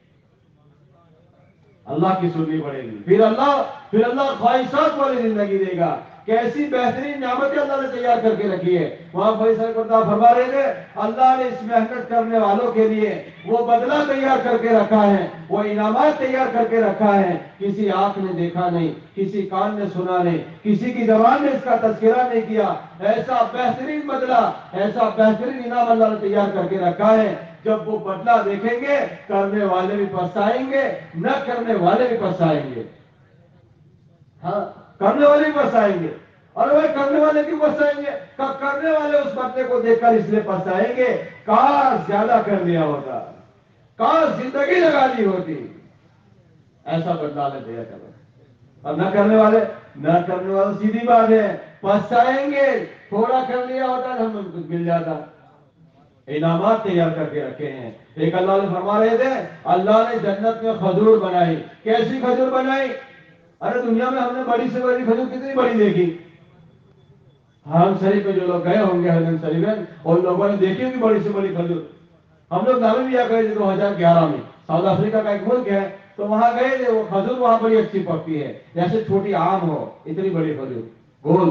اللہ کی سننی پڑے گی، پھر اللہ پھر اللہ خواہشات والی زندگی دے گا۔ کیسی بہترین نعمتیں اللہ نے تیار کر کے رکھی ہے، وہاں فیصل کرتا فرما رہے تھے اللہ نے اس محنت کرنے والوں کے لیے وہ بدلہ تیار کر کے رکھا ہے، وہ انعامات تیار کر کے رکھا ہے، کسی آنکھ نے دیکھا نہیں، کسی کان نے سنا نہیں، کسی کی زبان نے اس کا تذکرہ نہیں کیا، ایسا بہترین بدلہ، ایسا بہترین انعام اللہ نے تیار کر کے رکھا ہے۔ جب وہ بدلہ دیکھیں گے کرنے والے بھی پچھتائیں گے، نہ کرنے والے بھی پچھتائیں گے۔ ہاں، کرنے والے بھی پچھتائیں گے، اور وہ کرنے والے کیوں پچھتائیں گے؟ کرنے والے اس بدلے کو دیکھ کر اس لیے پچھتائیں گے کاش زیادہ کر لیا ہوتا، کاش زندگی لگا لی ہوتی، ایسا بدلہ نے دیا کرو۔ اور نہ کرنے والے نہ کرنے والے سیدھی بات ہے، پچھتائیں گے، تھوڑا کر لیا ہوتا تو ہمیں کچھ مل جاتا، انعامات تیار کر کے رکھے ہیں. ایک اللہ نے فرما رہے تھے اللہ نے جنت میں کھجور بنائی. کیسی کھجور بنائی؟ ارے دنیا میں ہم نے بڑی سے بڑی کھجور کتنی بڑی دیکھی. حرم شریف پہ جو لوگ گئے ہوں گے حرم شریف میں اور لوگوں نے دیکھی ہوگی بڑی سے بڑی کھجور. ہم لوگ نامبیا گئے تھے دو ہزار گیارہ میں. ساؤتھ افریقہ کا ایک ملک ہے تو وہاں گئے تھے. وہ کھجور وہاں بڑی اچھی پکتی ہے جیسے چھوٹی آم ہو اتنی بڑی کھجور گول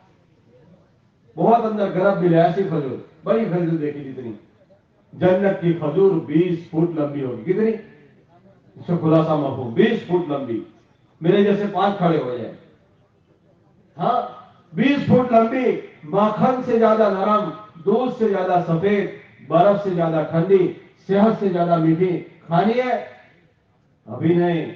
بہت اندر گرب ملے ایسی کھجور بڑی کھجور دیکھی جتنی. جنت کی کھجور بیس فٹ لمبی ہوگی. کتنی؟ اس سے خلاصہ مفہوم بیس فٹ لمبی میرے جیسے پانچ کھڑے ہو جائے. ہاں بیس فٹ لمبی مکھن سے زیادہ نرم دودھ سے زیادہ سفید برف سے زیادہ ٹھنڈی صحت سے زیادہ میٹھی. کھانی ہے؟ ابھی نہیں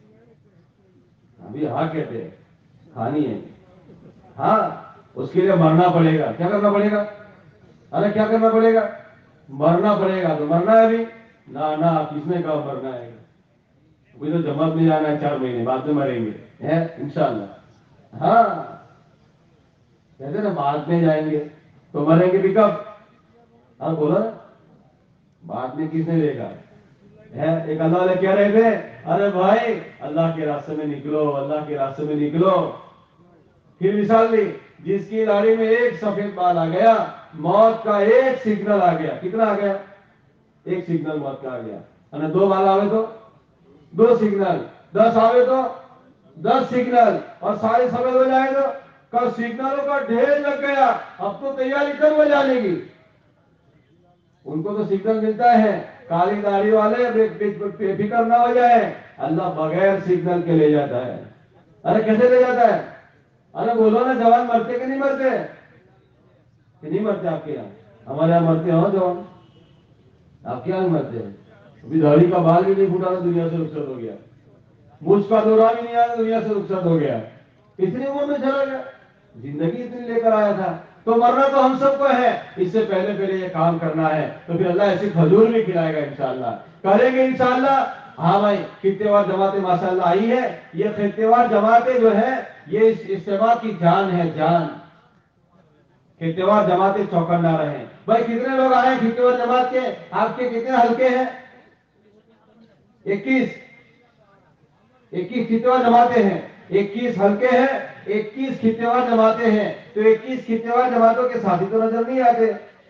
ابھی ہاں کہتے ہیں کھانی ہے. ہاں اس کے لیے مرنا پڑے گا. کیا کرنا پڑے گا؟ ارے کیا کرنا پڑے گا؟ مرنا پڑے گا. تو مرنا ہے ابھی نہ نہ کس نے کہا مرنا ہے؟ ابھی تو جماعت میں جانا ہے چار مہینے بعد میں مریں گے انشاءاللہ. ہاں کہتے نا بعد میں جائیں گے تو مریں گے بھی کب؟ ہاں بولا بعد میں کس نے دیکھا ہے؟ ایک اللہ والے کہہ رہے تھے ارے بھائی اللہ کے راستے میں نکلو اللہ کے راستے میں نکلو. پھر مثال دی جس کی داڑھی میں ایک سفید بال آ گیا موت کا ایک سگنل آ گیا. کتنا آ گیا؟ ایک سگنل موت کا آ گیا. دو بال آوے تو دو سگنل. دس آوے تو دس سگنل اور سارے سفید ہو جائے تو کل سگنلوں کا ڈھیر لگ گیا. اب تو تیاری کر ہو جانے کی. ان کو تو سگنل ملتا ہے کالی داڑھی والے بے فکر نہ ہو جائے. اللہ بغیر سگنل کے لے جاتا ہے. ارے کیسے لے جاتا ہے؟ ارے بولو نا جوان مرتے کہ نہیں مرتے؟ کہ نہیں مرتے آپ کے یہاں؟ ہمارے یہاں مرتے ہو جوان. آپ کے یہاں مرتے ہیں. ابھی داڑھی کا بال بھی نہیں پھوٹا تو دنیا سے رخصت ہو گیا. مجھ کا دورہ بھی نہیں آیا دنیا سے رخصت ہو گیا. اتنی عمر میں چلا گیا. زندگی اتنی لے کر آیا تھا. تو مرنا تو ہم سب کو ہے. اس سے پہلے پہلے یہ کام کرنا ہے تو پھر اللہ ایسی کھجور بھی کھلائے گا انشاءاللہ. کریں گے انشاءاللہ. ہاں بھائی خطے وار جماعتیں ماشاءاللہ آئی ہے. یہ خطے وار جماعتیں جو ہے یہ اس اجتماع کی جان ہے جان. خطے وار جماعتیں چوکنا رہے. بھائی کتنے لوگ آئے خطے وار جماعت کے؟ آپ کے کتنے حلقے ہیں؟ اکیس. اکیس خطے وار جماعتیں ہیں. اکیس حلقے ہیں. اکیس خطے وار جماعتیں ہیں. تو اکیس خطے وار جماعتوں کے ساتھی تو نظر نہیں آتے.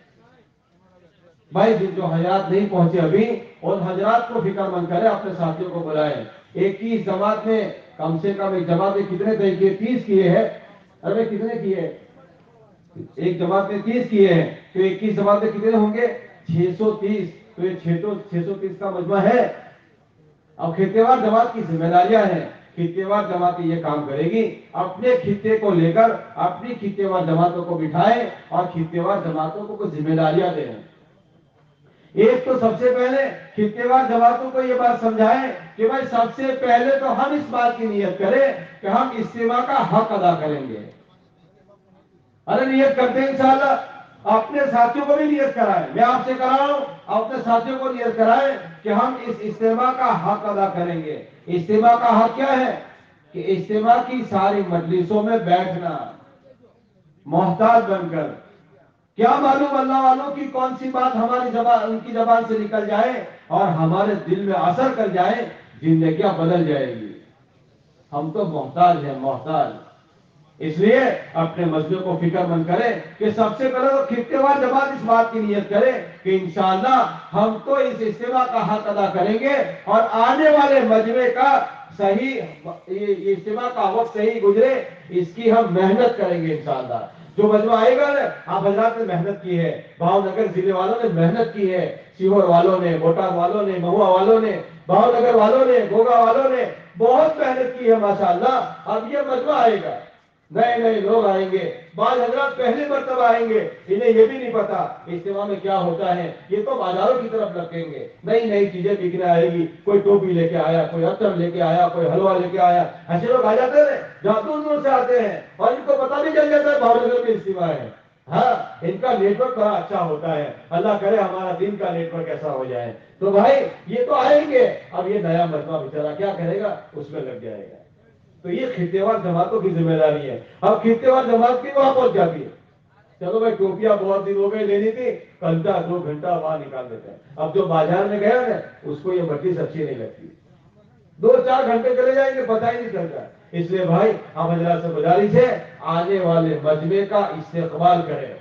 بھائی جو حضرات نہیں پہنچے ابھی ان حضرات کو فکر مند کرے اپنے ساتھیوں کو بلائے. اکیس جماعت میں کم سے کم ایک جماعت میں کتنے طے کیے؟ تیس کیے ہیں. ارے کتنے کیے؟ ایک جماعت میں تیس کیے ہیں تو اکیس جماعت میں کتنے ہوں گے؟ چھ سو تیس. تو یہ چھ سو تیس کا مجمع ہے. اب خطے وار جماعت کی ذمہ داریاں ہیں. خطے وار جماعت یہ کام کرے گی اپنے خطے کو لے کر اپنی خطے وار جماعتوں کو بٹھائے اور خطے وار جماعتوں کو کچھ ذمہ داریاں دیں. ایک تو سب سے پہلے خطے وار جماعتوں کو یہ بات سمجھائیں کہ بھائی سب سے پہلے تو ہم اس بات کی نیت کریں کہ ہم اجتماع کا حق ادا کریں گے. ارے نیت کرتے ہیں انشاءاللہ. اپنے ساتھیوں کو بھی نیت کرائیں. میں آپ سے کرا رہا ہوں اپنے ساتھیوں کو نیت کرائیں کہ ہم اس اجتماع کا حق ادا کریں گے. اجتماع کا حق کیا ہے؟ کہ اجتماع کی ساری مجلسوں میں بیٹھنا محتاط بن کر. کیا معلوم اللہ والوں کی کون سی بات ہماری زبان ان کی زبان سے نکل جائے اور ہمارے دل میں اثر کر جائے زندگیاں بدل جائے گی. ہم تو محتاج ہیں محتاج. اس لیے اپنے مسئلے کو فکر مند کرے کہ سب سے پہلے تو خطے وار جماعت اس بات کی نیت کرے کہ انشاءاللہ ہم تو اس اجتماع کا حق ادا کریں گے اور آنے والے مجمع کا صحیح اجتماع کا وقت صحیح گزرے اس کی ہم محنت کریں گے انشاءاللہ. جو مجمع آئے گا نا آپ حضرات نے محنت کی ہے. بھاؤ نگر ضلع والوں نے محنت کی ہے. سیہور والوں نے بوٹان والوں نے مہوا والوں نے بھاؤ نگر والوں نے گوگا والوں نے بہت محنت کی ہے ماشاءاللہ. اب یہ مجمع آئے گا نئے نئے لوگ آئیں گے. بعض حضرات پہلی مرتبہ آئیں گے انہیں یہ بھی نہیں پتا اجتماع میں کیا ہوتا ہے. یہ تو بازاروں کی طرف لگیں گے. نئی نئی چیزیں بکنے آئے گی. کوئی ٹوپی لے کے آیا کوئی عطر لے کے آیا کوئی حلوہ لے کے آیا. ایسے لوگ آ جاتے ہیں جہاں دور دور سے آتے ہیں اور ان کو پتا بھی چل جاتا ہے بھاؤ میں اجتماع ہے. ہاں ان کا نیٹ ورک بڑا اچھا ہوتا ہے. اللہ کرے ہمارا دین کا نیٹ ورک ایسا ہو جائے. تو بھائی یہ تو آئیں گے. اب یہ نیا مجمع بیچارہ کیا کرے گا اس میں لگ جائے گا. تو یہ خطے وار جماعتوں کی ذمہ داری ہے. اب خطے وار جماعت کی وہاں پہنچ جاتی ہے چلو بھائی ٹوپیاں بہت دن ہو گئے لینی تھی، گھنٹہ دو گھنٹہ وہاں نکال دیتے ہیں. اب جو بازار میں گیا نا اس کو یہ مجلس اچھی نہیں لگتی، دو چار گھنٹے چلے جائیں گے پتہ ہی نہیں چلتا. اس لیے بھائی آپ حضرات سے گزارش ہے آنے والے مجمع کا استقبال کریں.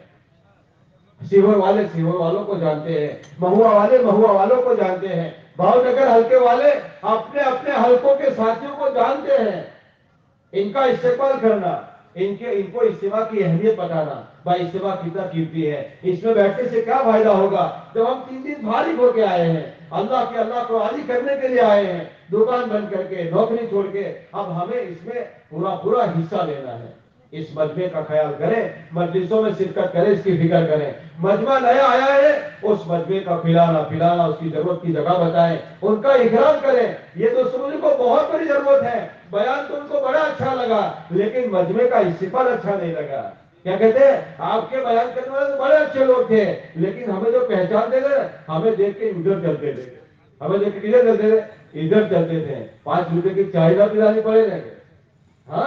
سیہور والے سیہور والوں کو جانتے ہیں، مہوا والے مہوا والوں کو جانتے ہیں، بھاؤ نگر حلقے والے اپنے اپنے حلقوں کے ساتھیوں کو جانتے ہیں. ان کا استقبال کرنا، ان کے ان کو اجتماع کی اہمیت بتانا. بھائی اجتماع کتنا قیمتی ہے، اس میں بیٹھنے سے کیا فائدہ ہوگا؟ جب ہم تین دن فارغ ہو کے آئے ہیں، اللہ کے اللہ کو راضی کرنے کے لیے آئے ہیں، دکان بند کر کے نوکری چھوڑ کے، اب ہمیں اس میں پورا پورا حصہ لینا ہے. اس مجمع کا خیال کریں، مجلسوں میں شرکت کریں، اس کی فکر کریں. مجمع نیا آیا ہے اس مجمع کا پلانا پلانا اس کی ضرورت کی جگہ بتائیں، ان کا اکرام کریں. یہ تو سمجھ کو بہت بڑی ضرورت ہے. بیان تو ان کو بڑا اچھا لگا لیکن مجمع کا استقبال اچھا نہیں لگا. کیا کہتے ہیں آپ کے بیان کرنے والے تو بڑے اچھے لوگ تھے لیکن ہمیں جو پہچان دے گئے ہمیں دیکھ کے ادھر چلتے تھے، ہمیں دیکھ کے کدھر چلتے تھے؟ ادھر چلتے تھے. پانچ روپے کی چائے نہ پلانی پڑے گا. ہاں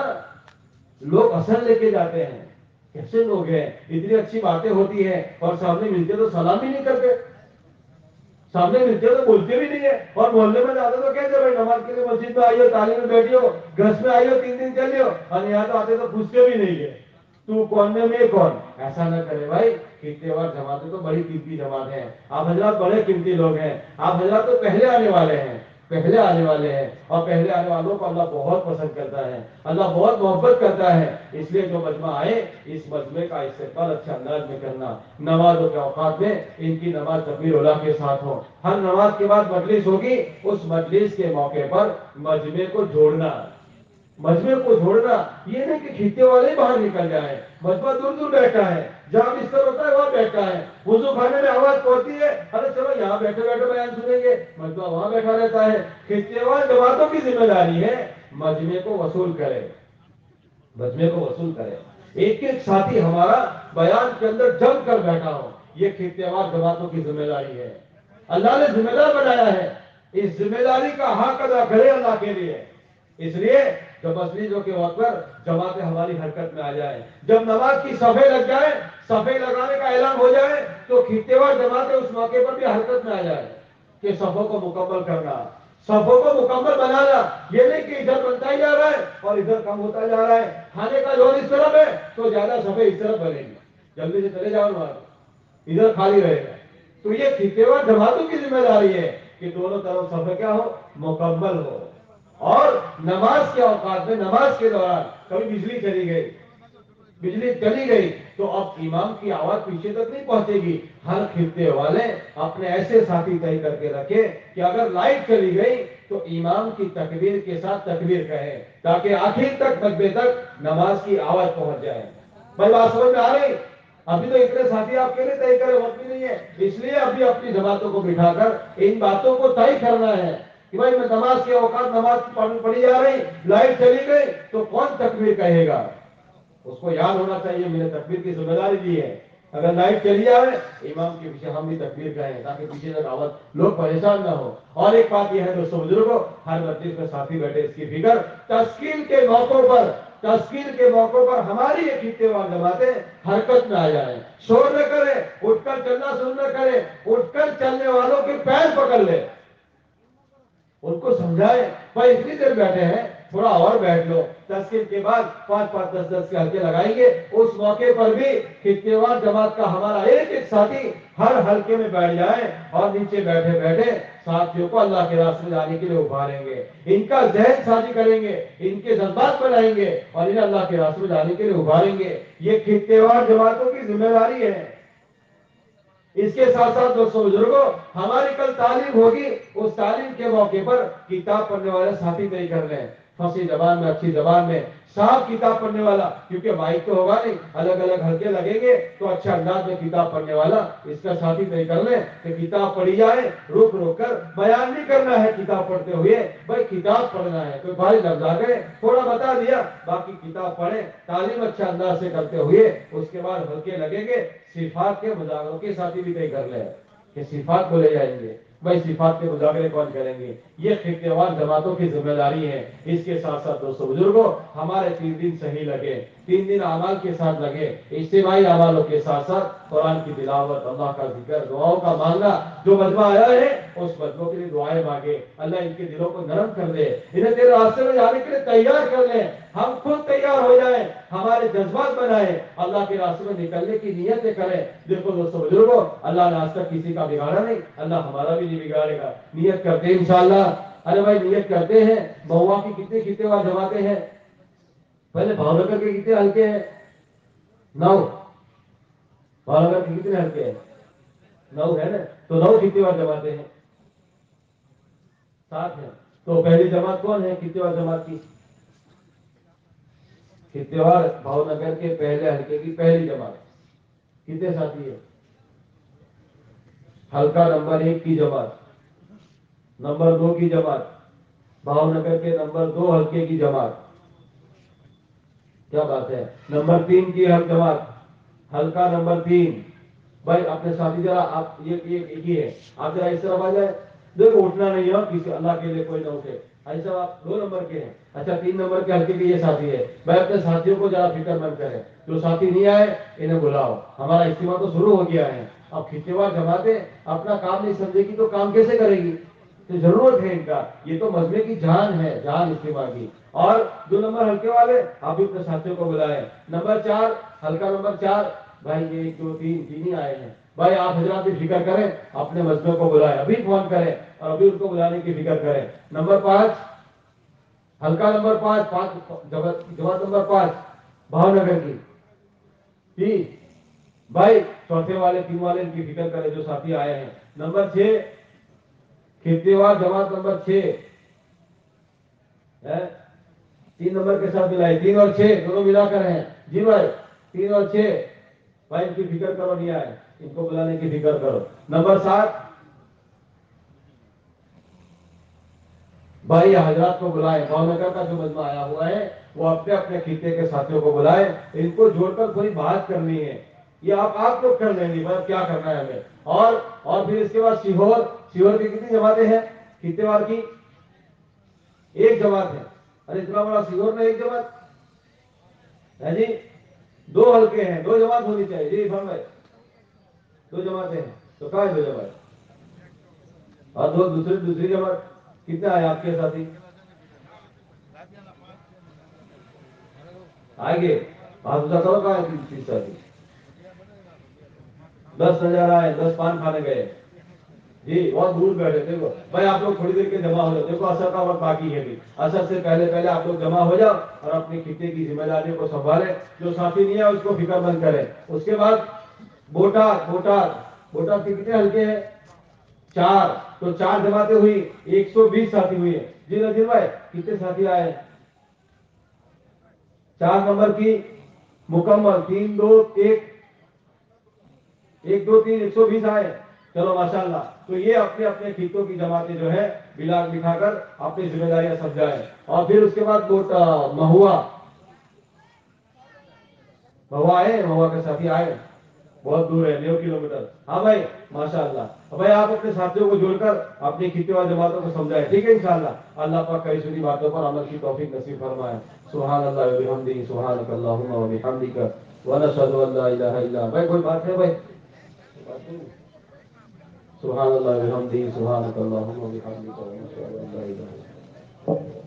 لوگ اثر لے کے جاتے ہیں. کیسے لوگ ہیں، اتنی اچھی باتیں ہوتی ہیں اور سامنے ملتے تو سلام بھی نہیں کرتے، سامنے ملتے تو بولتے بھی نہیں ہے. اور محلے میں جاتے تو کہتے بھائی نماز کے لیے مسجد میں آئیے، تعلیم میں بیٹھی ہو، گھر میں آئیے، تین دن چلیے، اور یہاں تو آتے تو پوچھتے بھی نہیں ہے تو کون میں میں کون. ایسا نہ کرے بھائی. کتنے بار جماعتیں تو بڑی قیمتی جماعت ہیں، آپ حضرات بڑے قیمتی لوگ ہیں، آپ حضرات تو پہلے آنے والے ہیں، پہلے آنے والے ہیں اور پہلے آنے والوں کو اللہ بہت پسند کرتا ہے، اللہ بہت محبت کرتا ہے. اس لیے جو مجمع آئے اس مجمع کا استقبال اچھا انداز میں کرنا. نمازوں کے اوقات میں ان کی نماز تکبیر اولیٰ کے ساتھ ہو. ہر نماز کے بعد مجلس ہوگی، اس مجلس کے موقع پر مجمع کو جوڑنا، مجمع کو جوڑنا. یہ نہیں کہ کھیتے والے باہر نکل جائیں. مجمع دور دور بیٹھا ہے، جہاں بستر ہوتا ہے وہاں بیٹھا ہے، وضو خانے میں آواز پہنچتی ہے، ارے چلو یہاں بیٹھے بیٹھے بیان سنیں گے. مجمع وہاں بیٹھا رہتا ہے. کھیتے والے جماعتوں کی ذمہ داری ہے مجمع کو وصول کرے، مجمع کو وصول کرے. ایک ایک ساتھی ہمارا بیان کے اندر جم کر بیٹھا ہو، یہ کھیتے والے جماعتوں کی ذمہ داری ہے. اللہ نے ذمہ دار بنایا ہے، اس ذمہ داری کا حق ادا کرے اللہ کے لیے. اس لیے جب مسجدوں کے وقت پر جماعتیں ہماری حرکت میں آ جائیں، جب نماز کی صفیں لگ جائیں، صفیں لگانے کا اعلان ہو جائے تو کھیتے والے جماعتیں اس موقع پر بھی حرکت میں آ جائیں کہ صفوں کو مکمل کرنا، صفوں کو مکمل بنانا. یہ نہیں کہ ادھر بنتا ہی جا رہا ہے اور ادھر کم ہوتا جا رہا ہے. کھانے کا جوڑ اس طرف ہے تو زیادہ صفیں اس طرف بنے گی، جلدی سے چلے جاؤ وہاں، ادھر خالی رہے گا. تو یہ کھیتے والے جماعتوں کی ذمہ داری ہے کہ دونوں طرف صفیں کیا ہو، مکمل ہو. اور نماز کے اوقات میں، نماز کے دوران کبھی بجلی چلی گئی، بجلی چلی گئی تو اب امام کی آواز پیچھے تک نہیں پہنچے گی. ہر خطے والے اپنے ایسے ساتھی طے کر کے رکھے کہ اگر لائٹ چلی گئی تو امام کی تکبیر کے ساتھ تکبیر کہے تاکہ آخر تک مجمع تک نماز کی آواز پہنچ جائے. بھائی بات سمجھ میں آ رہی؟ ابھی تو اتنے ساتھی آپ کے لیے طے کرے وقت بھی نہیں ہے، اس لیے ابھی اپنی جماعتوں کو بٹھا کر ان باتوں کو طے کرنا ہے کہ بھائی میں نماز کے اوقات نماز پڑھی جا رہی، لائٹ چلی گئی تو کون تکبیر کہے گا. اس کو یاد ہونا چاہیے میں نے تکبیر کی ذمہ داری دی ہے. اگر لائٹ چلی جائے امام کے پیچھے ہم بھی تکبیر کہیں تاکہ پیچھے تک آواز لوگ پریشان نہ ہو. اور ایک بات یہ ہے دوستوں بزرگوں، ہر مجلس میں ساتھی بیٹھے اس کی فکر. تشکیل کے موقعوں پر تشکیل کے موقعوں پر ہماری یہ کھیتے والے جماعتیں حرکت میں آ جائیں، شور نہ کریں، اٹھ کر چلنا شروع نہ کریں، اٹھ کر چلنے والوں کے پیر پکڑ لیں، ان کو سمجھائے بھائی اتنی دیر بیٹھے ہیں تھوڑا اور بیٹھ لو. تشکیل کے بعد پانچ پانچ دس دس کے حلقے لگائیں گے. اس موقع پر بھی خطے وار جماعت کا ہمارا ایک ایک ساتھی ہر حلقے میں بیٹھ جائیں اور نیچے بیٹھے بیٹھے ساتھیوں کو اللہ کے راستے میں جانے کے لیے ابھاریں گے، ان کا ذہن سازی کریں گے، ان کے جذبات بنائیں گے اور انہیں اللہ کے راستے میں جانے کے لیے ابھاریں گے. یہ خطے وار جماعتوں کی ذمہ داری ہے. اس کے ساتھ ساتھ دوستوں بزرگوں، ہماری کل تعلیم ہوگی، اس تعلیم کے موقع پر کتاب پڑھنے والے ساتھی طے کر لیں، فصیح زبان میں، اچھی زبان میں، صاف کتاب پڑھنے والا، کیونکہ مائک تو ہوگا نہیں، الگ الگ حلقے لگیں گے تو اچھا انداز میں کتاب پڑھنے والا اس کا ساتھی طے کر لیں کہ کتاب پڑھی جائے، روک روک کر بیان نہیں کرنا ہے. کتاب پڑھتے ہوئے بھائی کتاب پڑھنا ہے، کوئی بھاری لفظ آ گئے تھوڑا بتا دیا، باقی کتاب پڑھیں، تعلیم اچھا انداز سے کرتے ہوئے. اس کے بعد حلقے لگیں گے، صفات کے مظاہروں کے ساتھی بھی طے کر لیں کہ صفات کو لے جائیں گے. بھائی صفات کے مذاکرے کون کریں گے؟ یہ خطے وار جماعتوں کی ذمہ داری ہے۔ اس کے ساتھ ساتھ دوستو بزرگوں، ہمارے تین دن صحیح لگے، تین دن اعمال کے ساتھ لگے، اجتماعی اعمالوں کے ساتھ ساتھ قرآن کی تلاوت، اللہ کا ذکر، دعاؤں کا مانگنا۔ جو مجمع آیا ہے اس مجمع کے لیے دعائیں مانگے، اللہ ان کے دلوں کو نرم کر دے، انہیں تیرے راستے میں جانے کے لیے تیار کر لے، ہم خود تیار ہو جائیں، ہمارے جذبات بنائیں، اللہ کے راستے میں نکلنے کی نیتیں کریں۔ دیکھو دوستو بزرگوں، اللہ نے آج تک کسی کا بگاڑا نہیں، اللہ ہمارا بھی نہیں بگاڑے گا۔ نیت کرتے ہیں انشاءاللہ۔ ارے بھائی نیت کرتے ہیں۔ مہوا کی کتنے کتنے بار جماتے ہیں؟ پہلے بھاؤنگر کے کتنے ہلکے ہیں؟ نو۔ بھاؤنگر کے کتنے ہلکے ہیں؟ نو ہے نا، تو نو کتنے بار جماتے ہیں؟ سات ہے۔ تو پہلی جماعت کون ہے کتنے بار جماعت کی؟ کتنے بار بھاؤنگر کے پہلے ہلکے کی پہلی جماعت کتنے ساتھی ہے؟ ہلکا نمبر ایک کی جماعت، نمبر دو کی جماعت، بھاؤنگر کے نمبر دو ہلکے کی جماعت، کیا بات ہے، نمبر تین کی ہم جماعت، ہلکا نمبر تین۔ بھائی اپنے ساتھی ذرا آپ یہ ایک ہی ہے، آپ ذرا اس طرف آ جائے، دیکھو اٹھنا نہیں ہے کسی اللہ کے لیے کوئی نہ اٹھے، ایسا آپ دو نمبر کے ہیں، اچھا تین نمبر کے ہلکے کے یہ ساتھی ہے۔ بھائی اپنے ساتھیوں کو ذرا فکر مند کریں، جو ساتھی نہیں آئے انہیں بلاؤ، ہمارا اجتماع تو شروع ہو گیا ہے۔ اب کھچے جماعتیں اپنا کام نہیں سمجھے گی تو کام کیسے کرے گی؟ تو ضرورت ہے ان کا، یہ تو مجمع کی جان ہے، جان اجتماع کی۔ اور دو نمبر ہلکے والے آپ بھی اپنے ساتھیوں کو بلائیں۔ نمبر چار، ہلکا نمبر چار، بھائی یہ ایک دو تین تین ہی آئے ہیں، بھائی آپ حضرات بھی فکر کریں، اپنے مجمع کو بلائیں، ابھی فون کریں اور ابھی ان کو بلانے کی فکر کریں۔ نمبر پانچ، ہلکا نمبر پانچ، پانچ جماعت نمبر پانچ بھاؤنگر کی تین، بھائی چوتھے والے تین والے ان کی فکر کریں جو ساتھی آئے ہیں۔ نمبر چھ، کھتیوار جماعت نمبر چھ، تین نمبر کے ساتھ ملائے، تین اور چھ دونوں ملا کر ہیں، جی بھائی تین اور چھ، بھائی ان کی فکر کرو، نہیں آئے ان کو بلانے کی فکر کرو۔ نمبر سات، بھائی حضرات کو بلائے، بھاؤنگر کا جو مجمع آیا ہوا ہے وہ اپنے اپنے خطے کے ساتھیوں کو بلائے، ان کو جوڑ کر تھوڑی بات کرنی ہے، یہ آپ آپ لوگ کر لیں گے، مطلب کیا کرنا ہے ہمیں۔ اور اور پھر اس کے بعد سیہور، سیہور کی کتنی جماعتیں ہیں خطے وار کی؟ ایک جماعت ہے، ارے اتنا بڑا سیہور میں ایک جماعت ہے جی، دو ہلکے ہیں، دو جماعت ہونی چاہیے جی فرم بھائی، دو جماعتیں ہیں تو کہاں ہے دو جماعت؟ اور دو دوسری دوسری جماعت کتنا ہے آپ کے ساتھی؟ آگے آپ کرو کہاں ہے تیس ساتھی؟ دس نظر آئے، دس پان کھانے گئے جی، بہت دور بیٹھے، دیکھو بھائی آپ لوگ تھوڑی دیر کے جمع ہو جاؤ، دیکھو اثر کا وقت باقی ہے بھی، اثر سے پہلے پہلے آپ لوگ جمع ہو جاؤ اور اپنے خطے کی ذمہ داریوں کو سنبھالیں، جو ساتھی نہیں ہے اس کو فکر مند کریں۔ اس کے بعد بوٹار، بوٹار بوٹار کے کتنے ہلکے ہیں؟ چار، تو چار جماعتیں ہوئی، ایک سو بیس ساتھی ہوئی ہیں جی نذیر بھائی، کتنے ساتھی آئے؟ چار نمبر کی مکمل، تین دو ایک، ایک دو تین ایک سو بیس آئے، چلو ماشاءاللہ۔ تو یہ اپنے اپنے خطوں کی جماعتیں جو ہے بلاگ بٹھا کر اپنی ذمہ داریاں سمجھائیں۔ اور پھر اس کے بعد مہوا، مہوا آئے، مہوا کے ساتھی آئے، بہت دور ہے، نیو کلو میٹر، ہاں بھائی ماشاءاللہ۔ بھائی آپ اپنے ساتھیوں کو جوڑ کر اپنی خطے اور جماعتوں کو سمجھائیں، ٹھیک ہے انشاءاللہ۔ اللہ پاک کئی سنی باتوں پر عمل کی توفیق نصیب فرمائے۔ سبحان اللہ و بحمدہ، سبحانک اللہم و بحمدک، ونشہد ان لا الہ الا انت۔ بھائی کوئی بات ہے بھائی؟ سبحان اللہ و بحمدہ، سبحانک اللہم و بحمدک، ونشہد ان لا الہ الا انت۔